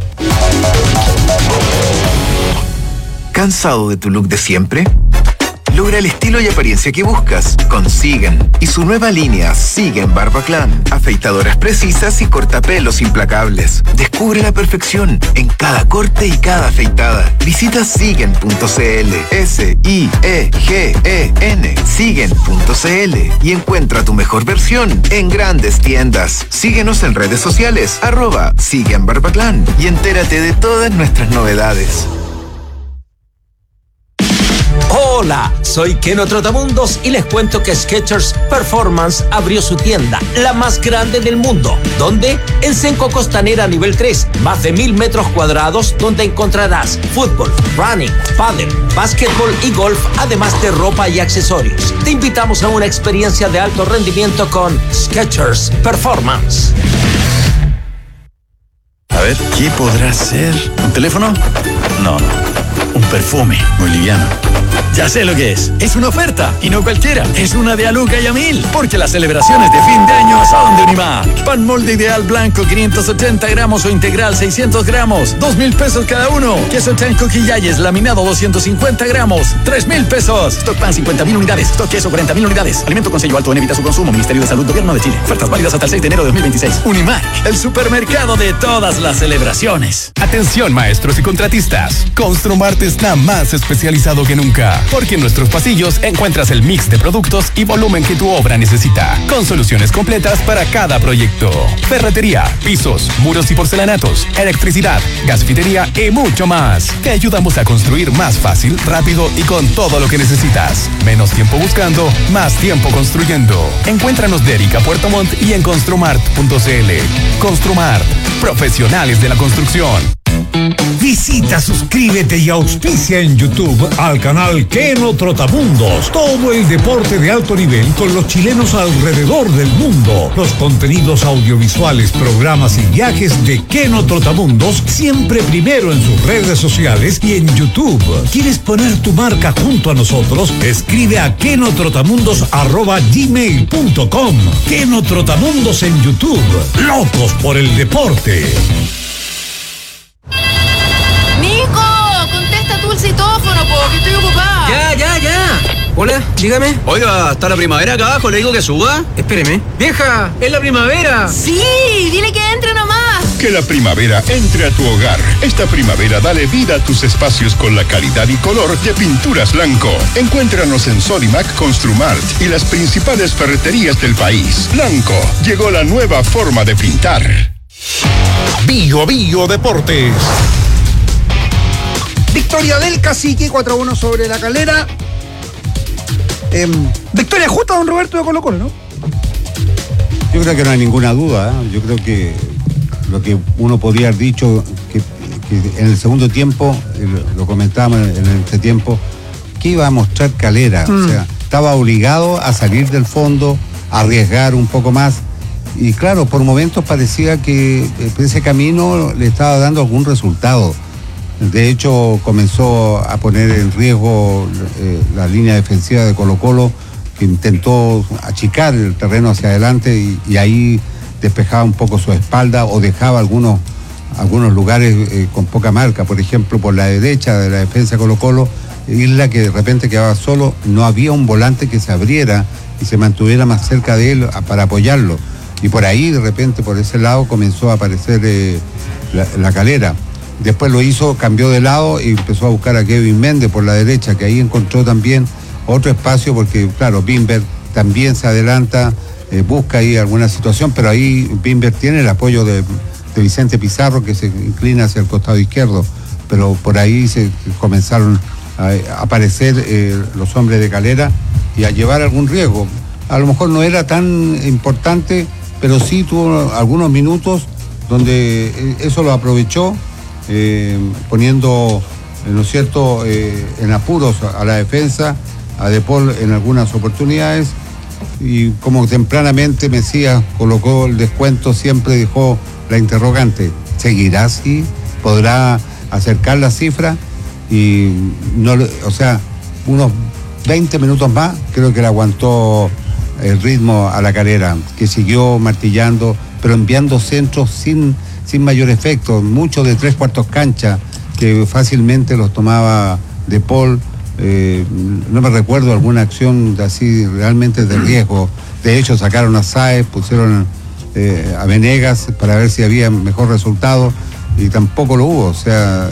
¿Cansado de tu look de siempre? logra el estilo y apariencia que buscas con Sigen y su nueva línea Sigen Barbaclan. Afeitadoras precisas y cortapelos implacables. Descubre la perfección en cada corte y cada afeitada. Visita Sigen.cl, S-I-E-G-E-N, Sigen.cl y encuentra tu mejor versión en grandes tiendas. Síguenos en redes sociales, @Sigen Barbaclan y entérate de todas nuestras novedades. Hola, soy Keno Trotamundos y les cuento que Skechers Performance abrió su tienda, la más grande del mundo. ¿Dónde? En Senco Costanera nivel 3, más de 1000 metros cuadrados, donde encontrarás fútbol, running, pádel, básquetbol y golf, además de ropa y accesorios. Te invitamos a una experiencia de alto rendimiento con Skechers Performance. A ver, ¿qué podrá ser? ¿Un teléfono? No. Un perfume, muy liviano. Ya sé lo que es. Es una oferta, y no cualquiera. Es una de a Luca y a 1000, porque las celebraciones de fin de año son de Unimark. Pan molde ideal blanco 580 gramos o integral 600 gramos, 2,000 pesos cada uno. Queso Chanco Quillayes laminado 250 gramos, 3,000 pesos. Stock pan 50,000 unidades. Stock queso 40,000 unidades. Alimento con sello alto en evita su consumo. Ministerio de Salud, Gobierno de Chile. Ofertas válidas hasta el 6 de enero de 2026. Unimark, el supermercado de todas las celebraciones. Atención, maestros y contratistas. Construmart está más especializado que nunca, porque en nuestros pasillos encuentras el mix de productos y volumen que tu obra necesita, con soluciones completas para cada proyecto. Ferretería, pisos, muros y porcelanatos, electricidad, gasfitería y mucho más. Te ayudamos a construir más fácil, rápido y con todo lo que necesitas. Menos tiempo buscando, más tiempo construyendo. Encuéntranos de Erika Puerto Montt y en construmart.cl. Construmart, profesionales de la construcción. Visita, suscríbete y auspicia en YouTube al canal Keno Trotamundos. Todo el deporte de alto nivel con los chilenos alrededor del mundo. Los contenidos audiovisuales, programas y viajes de Keno Trotamundos siempre primero en sus redes sociales y en YouTube. ¿Quieres poner tu marca junto a nosotros? Escribe a kenotrotamundos@gmail.com. Keno Trotamundos en YouTube. Locos por el deporte. ¡Nico! Contesta tú el citófono, po, que estoy ocupada. Ya. Hola, dígame. Oiga, ¿está la primavera acá abajo? ¿Le digo que suba? Espéreme. ¡Vieja! ¡Es la primavera! Sí, dile que entre nomás. Que la primavera entre a tu hogar. Esta primavera dale vida a tus espacios con la calidad y color de Pinturas Blanco. Encuéntranos en Sodimac, Construmart y las principales ferreterías del país. Blanco, llegó la nueva forma de pintar. Bio Deportes. Victoria del Cacique, 4-1 sobre la Calera. Victoria justa, don Roberto, de Colo-Colo, ¿no? Yo creo que no hay ninguna duda, ¿eh? Yo creo que lo que uno podría haber dicho, que en el segundo tiempo, lo comentábamos en este tiempo, que iba a mostrar Calera. O sea, estaba obligado a salir del fondo, a arriesgar un poco más. Y claro, por momentos parecía que ese camino le estaba dando algún resultado. De hecho, comenzó a poner en riesgo la línea defensiva de Colo-Colo, que intentó achicar el terreno hacia adelante y ahí despejaba un poco su espalda o dejaba algunos lugares con poca marca. Por ejemplo, por la derecha de la defensa de Colo-Colo, Isla, que de repente quedaba solo, no había un volante que se abriera y se mantuviera más cerca de él para apoyarlo. Y por ahí, de repente, por ese lado, comenzó a aparecer la Calera. Después lo hizo, cambió de lado y empezó a buscar a Kevin Méndez por la derecha, que ahí encontró también otro espacio, porque claro, Bimber también se adelanta, busca ahí alguna situación, pero ahí Bimber tiene el apoyo de Vicente Pizarro, que se inclina hacia el costado izquierdo, pero por ahí se comenzaron a aparecer los hombres de Calera y a llevar algún riesgo. A lo mejor no era tan importante, pero sí tuvo algunos minutos donde eso lo aprovechó, poniendo, ¿no es cierto?, en apuros a la defensa, a De Paul en algunas oportunidades, y como tempranamente Mesías colocó el descuento, siempre dejó la interrogante: ¿seguirá así? ¿Podrá acercar la cifra? Y no, o sea, unos 20 minutos más creo que le aguantó el ritmo a la Calera, que siguió martillando, pero enviando centros sin mayor efecto, muchos de 3/4 cancha, que fácilmente los tomaba De Paul, no me recuerdo alguna acción así realmente de riesgo. De hecho, sacaron a Sáez, pusieron a Venegas para ver si había mejor resultado y tampoco lo hubo. O sea,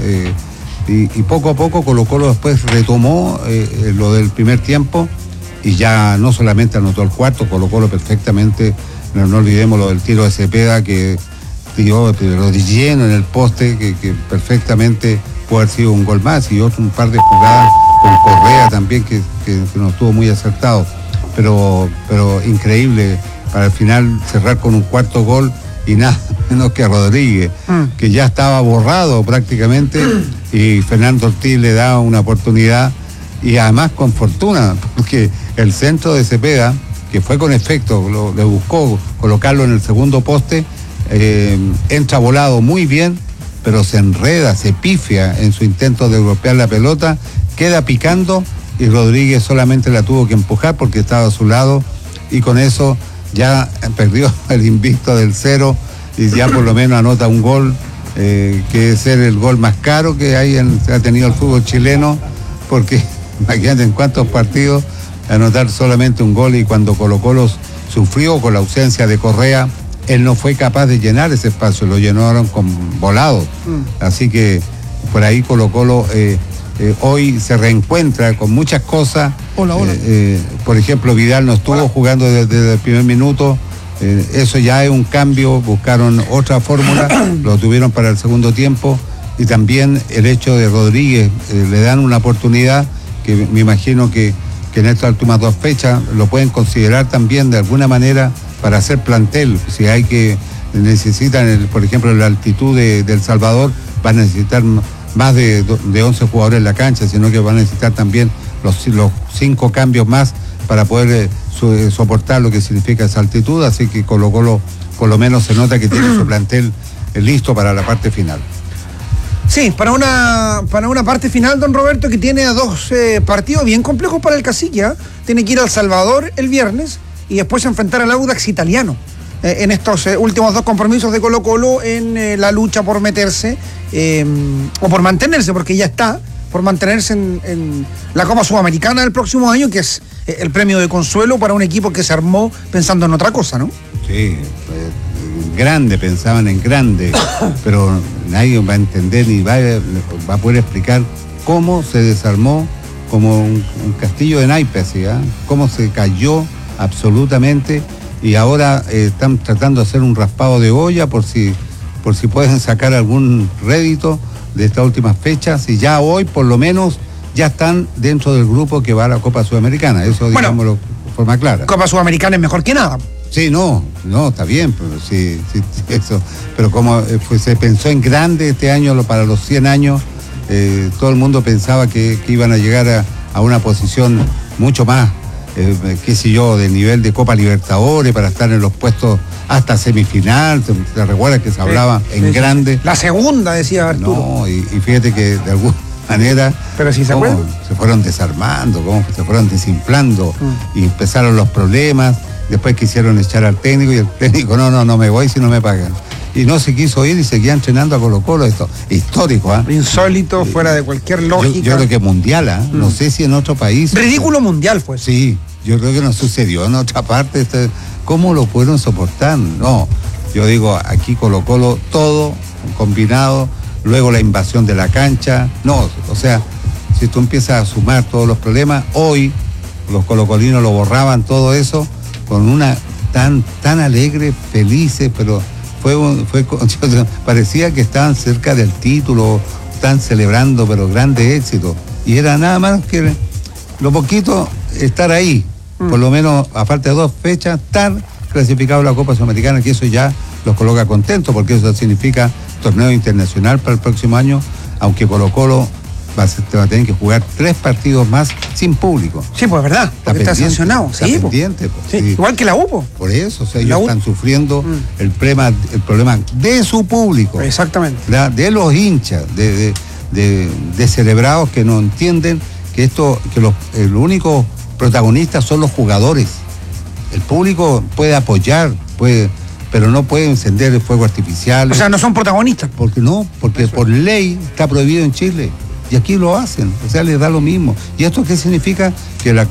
y poco a poco Colo-Colo después retomó lo del primer tiempo y ya no solamente anotó el cuarto, Colo-Colo perfectamente, no olvidemos lo del tiro de Cepeda que tiró lo de lleno en el poste, que perfectamente puede haber sido un gol más, y otro un par de jugadas con Correa también que no estuvo muy acertado, pero increíble para al final cerrar con un cuarto gol y nada menos que Rodríguez, que ya estaba borrado prácticamente, y Fernando Ortiz le da una oportunidad, y además con fortuna, porque el centro de Cepeda, que fue con efecto, le buscó colocarlo en el segundo poste, entra volado muy bien, pero se enreda, se pifia en su intento de golpear la pelota, queda picando y Rodríguez solamente la tuvo que empujar porque estaba a su lado, y con eso ya perdió el invicto del 0 y ya por lo menos anota un gol, que es el gol más caro que ha tenido el fútbol chileno, porque imagínate en cuántos partidos anotar solamente un gol, y cuando Colo-Colo sufrió con la ausencia de Correa, él no fue capaz de llenar ese espacio, lo llenaron con volados. Así que por ahí Colo-Colo hoy se reencuentra con muchas cosas. Hola. Por ejemplo, Vidal no estuvo jugando desde el primer minuto. Eso ya es un cambio, buscaron otra fórmula, lo tuvieron para el segundo tiempo, y también el hecho de Rodríguez, le dan una oportunidad que me imagino que en estas últimas 2 fechas lo pueden considerar también de alguna manera para hacer plantel. Si necesitan, por ejemplo, la altitud de El Salvador, van a necesitar más de 11 jugadores en la cancha, sino que van a necesitar también los 5 cambios más para poder soportar lo que significa esa altitud. Así que Colo-Colo por lo menos se nota que tiene su plantel listo para la parte final. Sí, para una parte final, don Roberto, que tiene 2 partidos bien complejos para el Cacique, ¿eh? Tiene que ir a El Salvador el viernes y después enfrentar al Audax Italiano en estos últimos 2 compromisos de Colo-Colo en la lucha por meterse o por mantenerse, porque ya está por mantenerse en la Copa Sudamericana del próximo año, que es el premio de consuelo para un equipo que se armó pensando en otra cosa, ¿no? Sí, grande, pensaban en grande, pero nadie va a entender ni va a poder explicar cómo se desarmó como un castillo de naipes, ¿sí? Cómo se cayó absolutamente, y ahora están tratando de hacer un raspado de olla por si pueden sacar algún rédito de estas últimas fechas, y ya hoy por lo menos ya están dentro del grupo que va a la Copa Sudamericana, eso digámoslo de forma clara. Copa Sudamericana es mejor que nada. Sí, no, está bien, pero sí, eso, pero como se pensó en grande este año para los 100 años, todo el mundo pensaba que iban a llegar a una posición mucho más, qué sé yo, de nivel de Copa Libertadores, para estar en los puestos hasta semifinal. ¿Te recuerdas que se hablaba en grande? La segunda, decía Arturo. No, y fíjate que de alguna manera, pero si se fueron desarmando, cómo se fueron desinflando, y empezaron los problemas. Después quisieron echar al técnico, y el técnico, no me voy si no me pagan. Y no se quiso ir y seguía entrenando a Colo-Colo. Esto histórico, ¿ah? Insólito, fuera de cualquier lógica. Yo creo que mundial, ¿ah? No sé si en otro país. Ridículo mundial fue. Sí, yo creo que no sucedió en otra parte. ¿Cómo lo pudieron soportar? No, yo digo, aquí Colo-Colo todo combinado, luego la invasión de la cancha. No, o sea, si tú empiezas a sumar todos los problemas, hoy los colocolinos lo borraban todo eso con una tan alegre, felices, pero parecía que estaban cerca del título, están celebrando, pero grande éxito. Y era nada más que lo poquito estar ahí, por lo menos a falta de 2 fechas, estar clasificado a la Copa Sudamericana, que eso ya los coloca contentos, porque eso significa torneo internacional para el próximo año, aunque Colo-Colo va a tener que jugar 3 partidos más sin público. Sí, pues es verdad, porque está sancionado. Está pendiente. Sí. Igual que la UPO. Por eso, o sea, ellos están sufriendo el problema de su público. Exactamente. De los hinchas, de celebrados que no entienden que el único protagonista son los jugadores. El público puede apoyar, pero no puede encender el fuego artificial. O sea, no son protagonistas. Porque por ley está prohibido en Chile. Y aquí lo hacen, o sea, les da lo mismo. ¿Y esto qué significa? Que el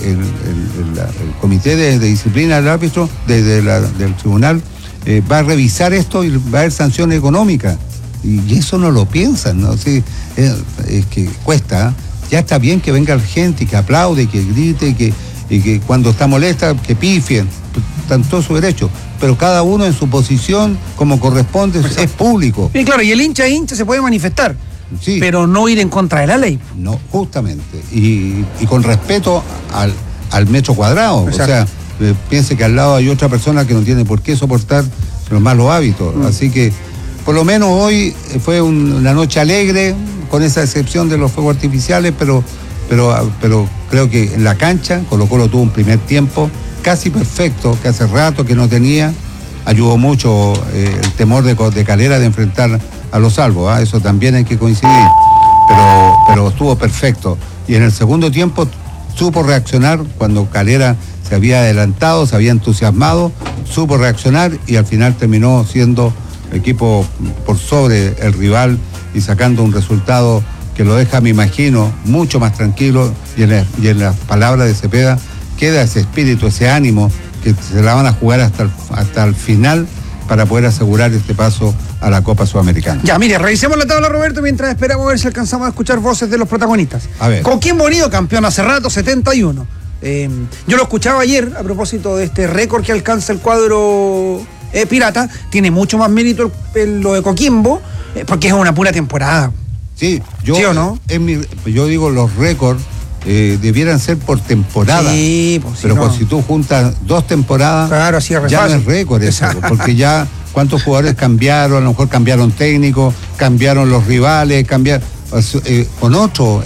comité de disciplina del árbitro, del tribunal, va a revisar esto y va a haber sanciones económicas. Y eso no lo piensan, ¿no? Sí, es que cuesta, ¿eh? Ya está bien que venga gente y que aplaude, que grite, y que cuando está molesta, que pifien, están todos sus derechos. Pero cada uno en su posición, como corresponde, es público. Y claro, y el hincha se puede manifestar, sí, pero no ir en contra de la ley. No, justamente. Y con respeto al metro cuadrado. Exacto. O sea, piense que al lado hay otra persona que no tiene por qué soportar los malos hábitos. Así que, por lo menos hoy fue una noche alegre, con esa excepción de los fuegos artificiales, pero creo que en la cancha Colo-Colo tuvo un primer tiempo casi perfecto, que hace rato que no tenía. Ayudó mucho el temor de Calera de enfrentar a los Salvos, eso también hay que coincidir, pero estuvo perfecto. Y en el segundo tiempo supo reaccionar cuando Calera se había adelantado, se había entusiasmado, supo reaccionar y al final terminó siendo equipo por sobre el rival y sacando un resultado que lo deja, me imagino, mucho más tranquilo, y en las palabras de Cepeda queda ese espíritu, ese ánimo, que se la van a jugar hasta el final para poder asegurar este paso a la Copa Sudamericana. Ya, mire, revisemos la tabla, Roberto, mientras esperamos a ver si alcanzamos a escuchar voces de los protagonistas. A ver. Coquimbo Unido, campeón hace rato, 71. Yo lo escuchaba ayer a propósito de este récord que alcanza el cuadro pirata. Tiene mucho más mérito lo de Coquimbo, porque es una pura temporada. Sí, ¿Sí o no? Yo digo, los récords debieran ser por temporada. Sí, pues, pero si tú juntas 2 temporadas, claro, así es ya no es récord eso, porque ya cuántos jugadores cambiaron, a lo mejor cambiaron técnicos, cambiaron los rivales, en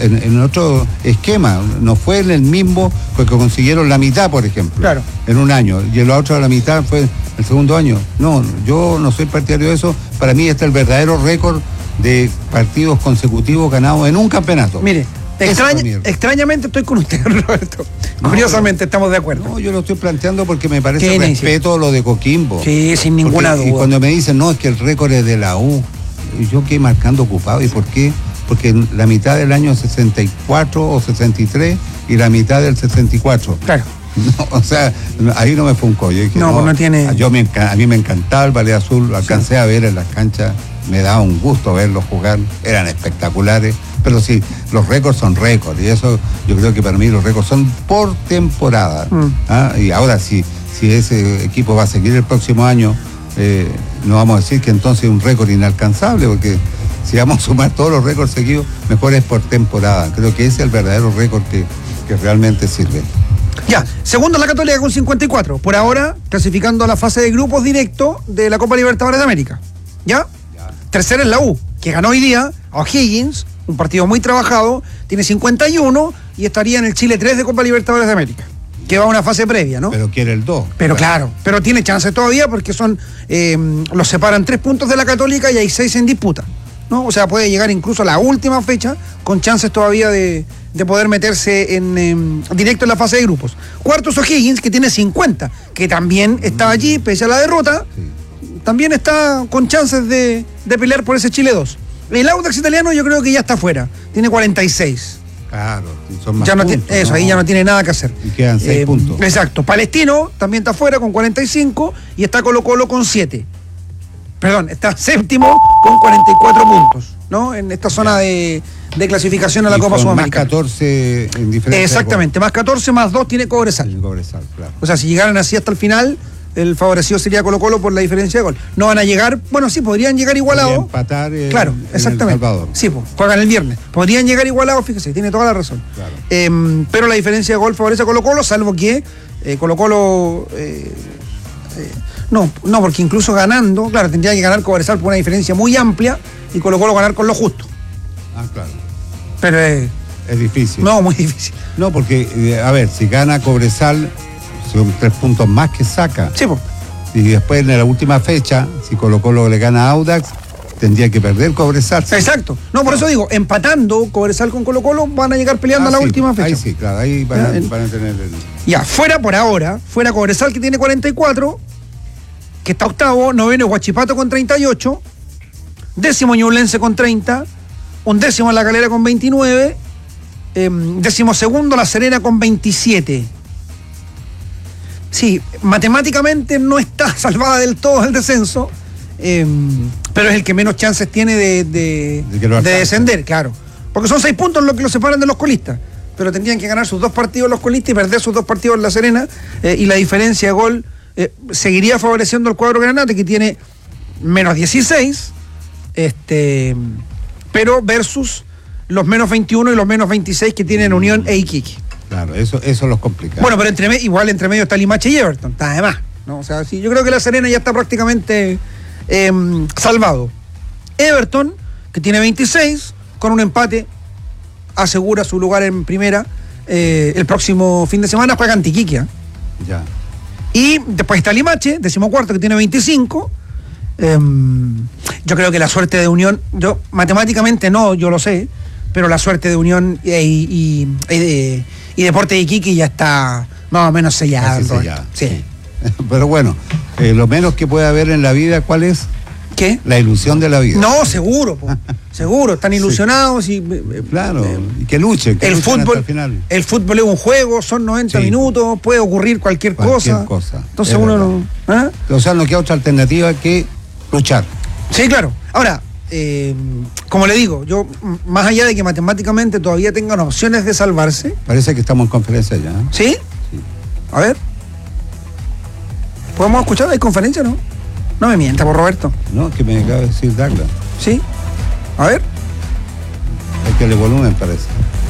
otro esquema, no fue en el mismo, porque consiguieron la mitad, por ejemplo, claro, en un año, y en la otra la mitad fue el segundo año. No, yo no soy partidario de eso. Para mí este es el verdadero récord de partidos consecutivos ganados en un campeonato. Mire, extrañamente estoy con usted, Roberto. Curiosamente estamos de acuerdo. No, yo lo estoy planteando porque me parece respeto lo de Coquimbo. Sí, sin ninguna duda. Y cuando me dicen, no, es que el récord es de la U, yo quedé marcando ocupado. ¿Y por qué? Porque la mitad del año 64 o 63 y la mitad del 64. Claro. No, o sea, ahí no me fue un collo. Dije, no tiene... A mí me encantaba el Valle Azul, lo alcancé a ver en las canchas, me daba un gusto verlos jugar, eran espectaculares, pero sí, los récords son récords, y eso yo creo que para mí los récords son por temporada. Y ahora si ese equipo va a seguir el próximo año, no vamos a decir que entonces es un récord inalcanzable, porque si vamos a sumar todos los récords seguidos, mejor es por temporada. Creo que ese es el verdadero récord que realmente sirve. Ya, segundo la Católica con 54. Por ahora, clasificando a la fase de grupos directo de la Copa Libertadores de América. ¿Ya? Tercera es la U, que ganó hoy día a O'Higgins, un partido muy trabajado, tiene 51 y estaría en el Chile 3 de Copa Libertadores de América, que va a una fase previa, ¿no? Pero quiere el 2. Pero claro, pero tiene chance todavía porque los separan 3 puntos de la Católica y hay 6 en disputa, ¿no? O sea, puede llegar incluso a la última fecha con chances todavía de poder meterse en directo en la fase de grupos. Cuarto es O'Higgins, que tiene 50, que también está allí, pese a la derrota, también está con chances de pelear por ese Chile 2. El Audax italiano yo creo que ya está fuera, tiene 46. Claro, son más ya no puntos, eso, ahí ya no tiene nada que hacer. Y quedan 6 puntos. Exacto. Palestino también está fuera con 45 y está Colo-Colo con 7. Perdón, está séptimo con 44 puntos, ¿no? En esta zona de clasificación a la Copa Sudamericana. Más 14 en diferencia. Exactamente, más 14, más 2 tiene Cobresal. Cobresal, claro. O sea, si llegaran así hasta el final, el favorecido sería Colo-Colo por la diferencia de gol. No van a llegar, bueno, sí, podrían llegar igualados. Empatar claro, exactamente. El Salvador. Sí, pues, juegan el viernes. Podrían llegar igualados, fíjese, tiene toda la razón. Claro. Pero la diferencia de gol favorece a Colo-Colo, salvo que Colo-Colo... No, porque incluso ganando, claro, tendría que ganar Cobresal por una diferencia muy amplia y Colo-Colo ganar con lo justo. Ah, claro. Pero es difícil. No, muy difícil. No, porque, a ver, si gana Cobresal, son 3 puntos más que saca. Sí, pues. Y después en la última fecha, si Colo-Colo le gana a Audax, tendría que perder Cobresal. Exacto. No, por eso digo, empatando Cobresal con Colo-Colo, van a llegar peleando a la última fecha. Ahí sí, claro, ahí van a tener el... Ya, fuera por ahora, fuera Cobresal, que tiene 44, que está octavo, noveno Huachipato con 38, décimo Ñublense con 30, undécimo La Calera con 29, 12º La Serena con 27. Sí, matemáticamente no está salvada del todo el descenso, pero es el que menos chances tiene de descender, claro. Porque son 6 puntos los que los separan de los colistas, pero tendrían que ganar sus 2 partidos los colistas y perder sus 2 partidos en La Serena, y la diferencia de gol seguiría favoreciendo al cuadro granate, que tiene menos 16, pero versus los menos 21 y los menos 26 que tienen Unión e Iquique. Claro, eso los complica. Bueno, pero igual entre medio está Limache y Everton, está además, ¿no? O sea, sí, yo creo que La Serena ya está prácticamente salvado. Everton, que tiene 26, con un empate, asegura su lugar en primera. El próximo fin de semana juega ante Iquique. Ya. Y después está Limache, 14º, que tiene 25. Yo creo que la suerte de Unión, yo matemáticamente no, yo lo sé, pero la suerte de Unión y Deporte de Iquique ya está más o menos sellada. Sí. Pero bueno, lo menos que puede haber en la vida, ¿cuál es? ¿Qué? La ilusión de la vida. No, seguro, seguro, están ilusionados. Sí. Y que luchen. El fútbol es un juego, son 90 minutos, puede ocurrir cualquier cosa. Entonces uno no... ¿eh? O sea, no queda otra alternativa que luchar. Sí, claro. Ahora, como le digo, yo, más allá de que matemáticamente todavía tengan opciones de salvarse... Parece que estamos en conferencia ya. ¿Sí? Sí. A ver. ¿Podemos escuchar? ¿Hay conferencia, no? No me mienta, por Roberto. No, que me acaba de decir Douglas. ¿Sí? A ver. Hay que darle volumen, parece.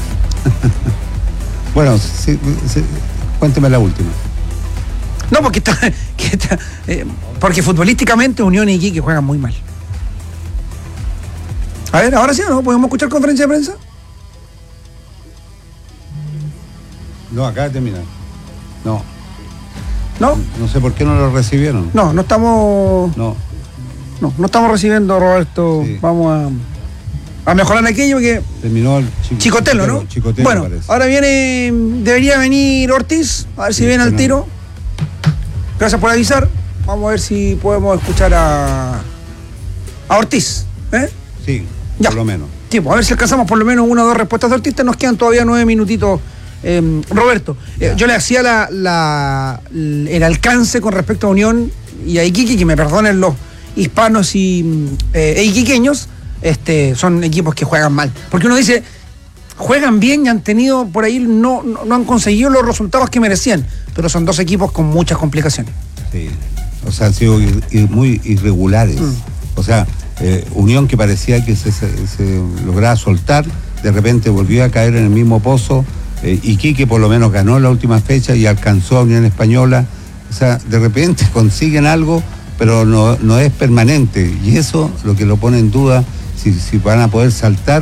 Bueno, sí, cuénteme la última. No, porque porque futbolísticamente Unión y Iquique juegan muy mal. A ver, ahora sí o no, ¿podemos escuchar conferencia de prensa? No, acaba de terminar. No. ¿No? No sé por qué no lo recibieron. No estamos... No estamos recibiendo, Roberto. Sí. Vamos a mejorar aquello que... Terminó el Chicotelo, ¿no? Chicotelo, bueno, parece. Ahora debería venir Ortiz, a ver si viene al tiro. Gracias por avisar. Vamos a ver si podemos escuchar a Ortiz. Sí, ya. Por lo menos. Sí, pues a ver si alcanzamos por lo menos 1 o 2 respuestas de Ortiz. Nos quedan todavía 9 minutitos. Roberto, yo le hacía el alcance con respecto a Unión y a Iquique, que me perdonen los hispanos y iquiqueños, son equipos que juegan mal. Porque uno dice, juegan bien y han tenido por ahí, no han conseguido los resultados que merecían, pero son 2 equipos con muchas complicaciones. Sí, o sea, han sido muy irregulares. O sea, Unión, que parecía que se lograba soltar, de repente volvió a caer en el mismo pozo. Iquique por lo menos ganó la última fecha y alcanzó a Unión Española. O sea, de repente consiguen algo, pero no es permanente, y eso lo que lo pone en duda si van a poder saltar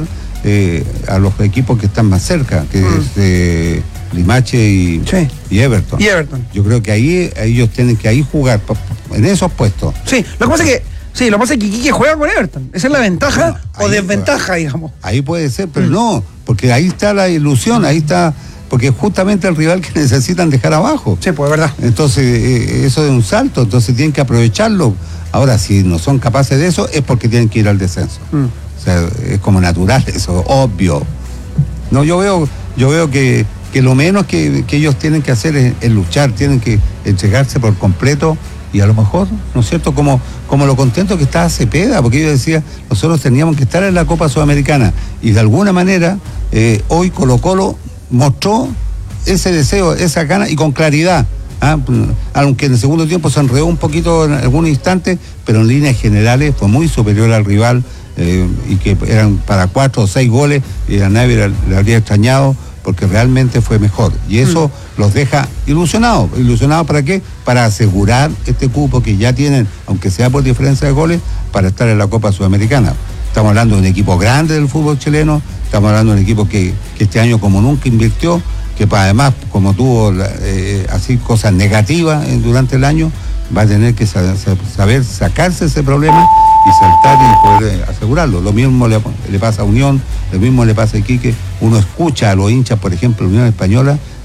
a los equipos que están más cerca, que es Limache y Everton. Yo creo que ahí ellos tienen que jugar en esos puestos. Sí, lo que pasa es que Iquique juega con Everton. Esa es la ventaja o desventaja, digamos. Ahí puede ser, pero no, porque ahí está la ilusión, ahí está, porque es justamente el rival que necesitan dejar abajo. Sí, pues es verdad. Entonces, eso es un salto, entonces tienen que aprovecharlo. Ahora, si no son capaces de eso, es porque tienen que ir al descenso. O sea, es como natural eso, obvio. No, yo veo que lo menos que ellos tienen que hacer es luchar, tienen que entregarse por completo. Y a lo mejor, ¿no es cierto?, como lo contento que estaba Cepeda, porque yo decía, nosotros teníamos que estar en la Copa Sudamericana, y de alguna manera hoy Colo-Colo mostró ese deseo, esa gana, y con claridad, aunque en el segundo tiempo se enredó un poquito en algún instante, pero en líneas generales fue muy superior al rival, y que eran para 4 o 6 goles, y a nadie le habría extrañado, porque realmente fue mejor. Y eso los deja ilusionados. ¿Ilusionados para qué? Para asegurar este cupo que ya tienen, aunque sea por diferencia de goles, para estar en la Copa Sudamericana. Estamos hablando de un equipo grande del fútbol chileno, estamos hablando de un equipo que este año como nunca invirtió, que además como tuvo así cosas negativas durante el año, va a tener que saber sacarse ese problema y saltar y poder asegurarlo. Lo mismo le pasa a Unión, lo mismo le pasa a Iquique. Uno escucha a los hinchas, por ejemplo, Unión Española,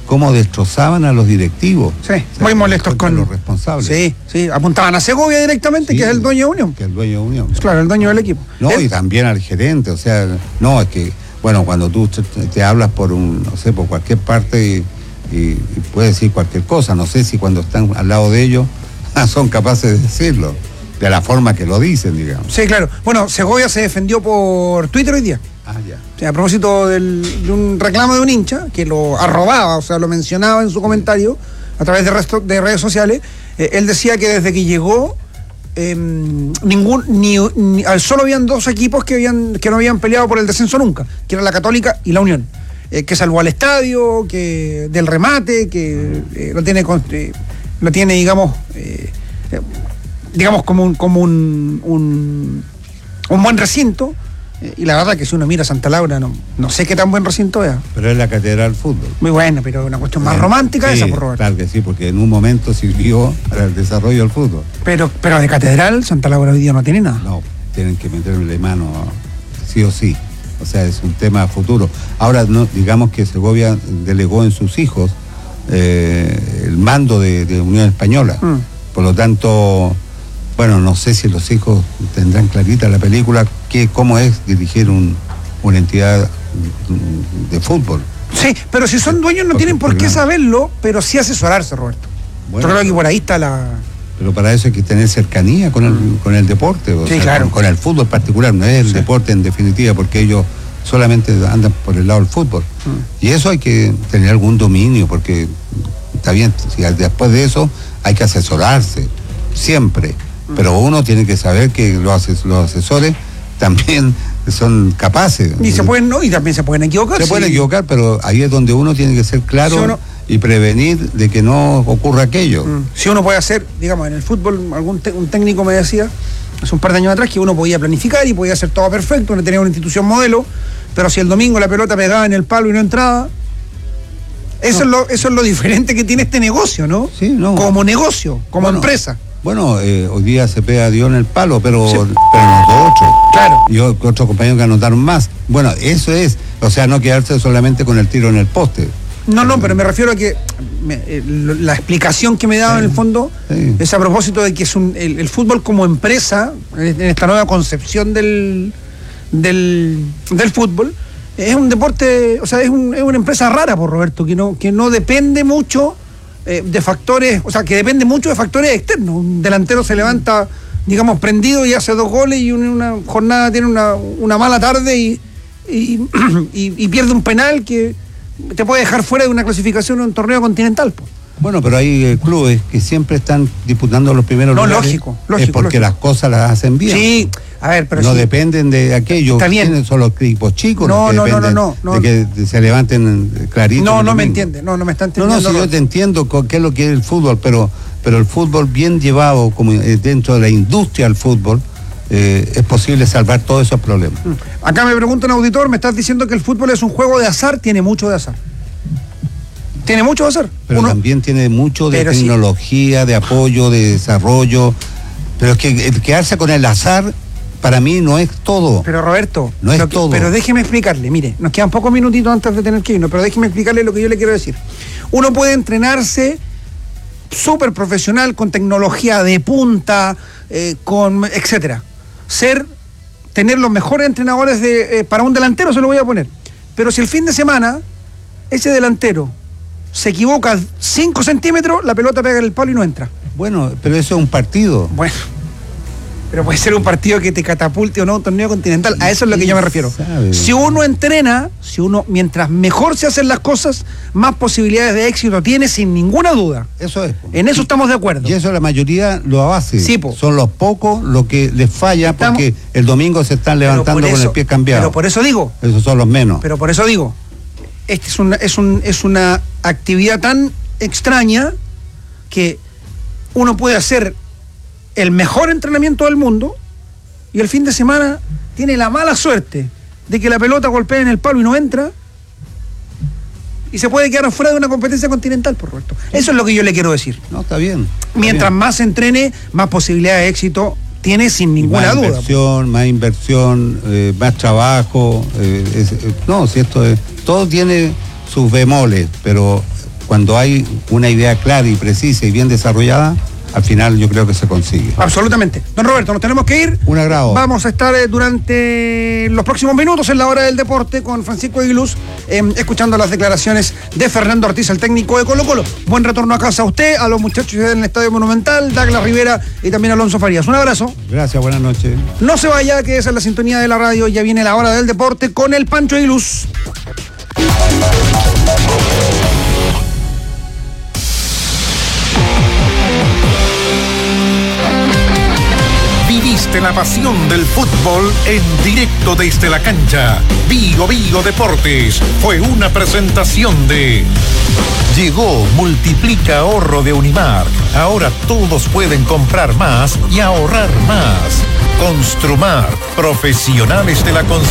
cómo destrozaban a los directivos. Sí, muy molestos con los responsables. Sí, apuntaban a Segovia directamente, que es el dueño de Unión. Que es el dueño de Unión. Claro, el dueño del equipo. No, y también al gerente, o sea, no, es que, bueno, cuando tú te hablas por por cualquier parte y puedes decir cualquier cosa, no sé si cuando están al lado de ellos son capaces de decirlo, de la forma que lo dicen, digamos. Sí, claro. Bueno, Segovia se defendió por Twitter hoy día. Ya. O sea, a propósito de un reclamo de un hincha que lo arrobaba, o sea, lo mencionaba en su comentario a través de redes sociales. Él decía que desde que llegó solo habían 2 equipos que no habían peleado por el descenso nunca, que eran la Católica y la Unión, que salvó al estadio, que del remate, que lo tiene digamos como un buen recinto. Y la verdad que si uno mira Santa Laura, no sé qué tan buen recinto es. Pero es la Catedral Fútbol. Muy buena, pero una cuestión más romántica esa, por Roberto. Claro que sí, porque en un momento sirvió para el desarrollo del fútbol. Pero de Catedral, Santa Laura hoy día no tiene nada. No, tienen que meterle mano sí o sí. O sea, es un tema futuro. Ahora, no, digamos que Segovia delegó en sus hijos el mando de Unión Española. Por lo tanto, bueno, no sé si los hijos tendrán clarita la película, cómo es dirigir una entidad de fútbol. Sí, pero si son dueños no tienen por qué saberlo, pero sí asesorarse, Roberto. Bueno, yo creo que por ahí está la... Pero para eso hay que tener cercanía con el deporte, o sea, claro. con el fútbol particular, no es el deporte en definitiva, porque ellos solamente andan por el lado del fútbol. Y eso hay que tener algún dominio, porque está bien, si después de eso hay que asesorarse, siempre. Pero uno tiene que saber que los asesores también son capaces. Y también se pueden equivocar. Se pueden equivocar, pero ahí es donde uno tiene que ser claro y prevenir de que no ocurra aquello. Si uno puede hacer, digamos, en el fútbol, un técnico me decía, hace un par de años atrás, que uno podía planificar y podía hacer todo perfecto, uno tenía una institución modelo, pero si el domingo la pelota pegaba en el palo y no entraba, eso es lo diferente que tiene este negocio, ¿no? Sí, no. Como negocio, como empresa. Bueno, hoy día se pega Dios en el palo, pero anotó 8. Claro. Y otros compañeros que anotaron más. Bueno, eso es, o sea, no quedarse solamente con el tiro en el poste. No, pero me refiero a que la explicación que me daba en el fondo es a propósito de que es el fútbol como empresa, en esta nueva concepción del fútbol, es un deporte, o sea, es una empresa rara, por Roberto, que no depende mucho de factores, o sea, que depende mucho de factores externos. Un delantero se levanta, digamos, prendido y hace 2 goles y en una jornada tiene una mala tarde y pierde un penal que te puede dejar fuera de una clasificación en un torneo continental. Bueno, pero hay clubes que siempre están disputando los primeros lugares. Lógico. Es porque las cosas las hacen bien. Sí, a ver, pero no dependen de aquello. Está bien. Son los equipos chicos no, de que se levanten clarito. No me entiende, no me está entendiendo. No, yo te entiendo qué es lo que es el fútbol, pero el fútbol bien llevado como dentro de la industria del fútbol, es posible salvar todos esos problemas. Acá me pregunta un auditor, me estás diciendo que el fútbol es un juego de azar, tiene mucho de azar. Tiene mucho de azar. Pero también tiene mucho de tecnología, de apoyo, de desarrollo. Pero es que quedarse con el azar, para mí, no es todo. Pero Roberto, no es todo. Pero déjeme explicarle, mire, nos quedan pocos minutitos antes de tener que irnos, pero déjeme explicarle lo que yo le quiero decir. Uno puede entrenarse súper profesional, con tecnología de punta, etcétera. Tener los mejores entrenadores para un delantero, se lo voy a poner. Pero si el fin de semana ese delantero se equivoca 5 centímetros, la pelota pega en el palo y no entra. Bueno, pero eso es un partido. Bueno, pero puede ser un partido que te catapulte o no a un torneo continental. A eso es lo que yo me refiero. Si uno entrena, mientras mejor se hacen las cosas, más posibilidades de éxito tiene, sin ninguna duda. Eso es. En eso estamos de acuerdo. Y eso la mayoría lo hace. Sí, son los pocos los que les falla porque el domingo se están levantando con el pie cambiado. Pero por eso digo. Esos son los menos. Pero por eso digo. Es una actividad tan extraña que uno puede hacer el mejor entrenamiento del mundo y el fin de semana tiene la mala suerte de que la pelota golpea en el palo y no entra y se puede quedar fuera de una competencia continental, por Roberto. Eso es lo que yo le quiero decir. No, está bien. Mientras más se entrene, más posibilidades de éxito tiene, sin ninguna duda. Más inversión, más trabajo. Si esto es, todo tiene sus bemoles, pero cuando hay una idea clara y precisa y bien desarrollada, al final yo creo que se consigue. Absolutamente. Don Roberto, nos tenemos que ir. Un agrado. Vamos a estar durante los próximos minutos en la hora del deporte con Francisco Aguiluz, escuchando las declaraciones de Fernando Ortiz, el técnico de Colo-Colo. Buen retorno a casa a usted, a los muchachos del Estadio Monumental, Douglas Rivera y también a Alonso Farías. Un abrazo. Gracias, buenas noches. No se vaya, que esa es la sintonía de la radio. Ya viene la hora del deporte con el Pancho Aguiluz. Viviste la pasión del fútbol en directo desde la cancha. Vigo Deportes fue una presentación de... Llegó Multiplica Ahorro de Unimark. Ahora todos pueden comprar más y ahorrar más. Construmar, profesionales de la construcción.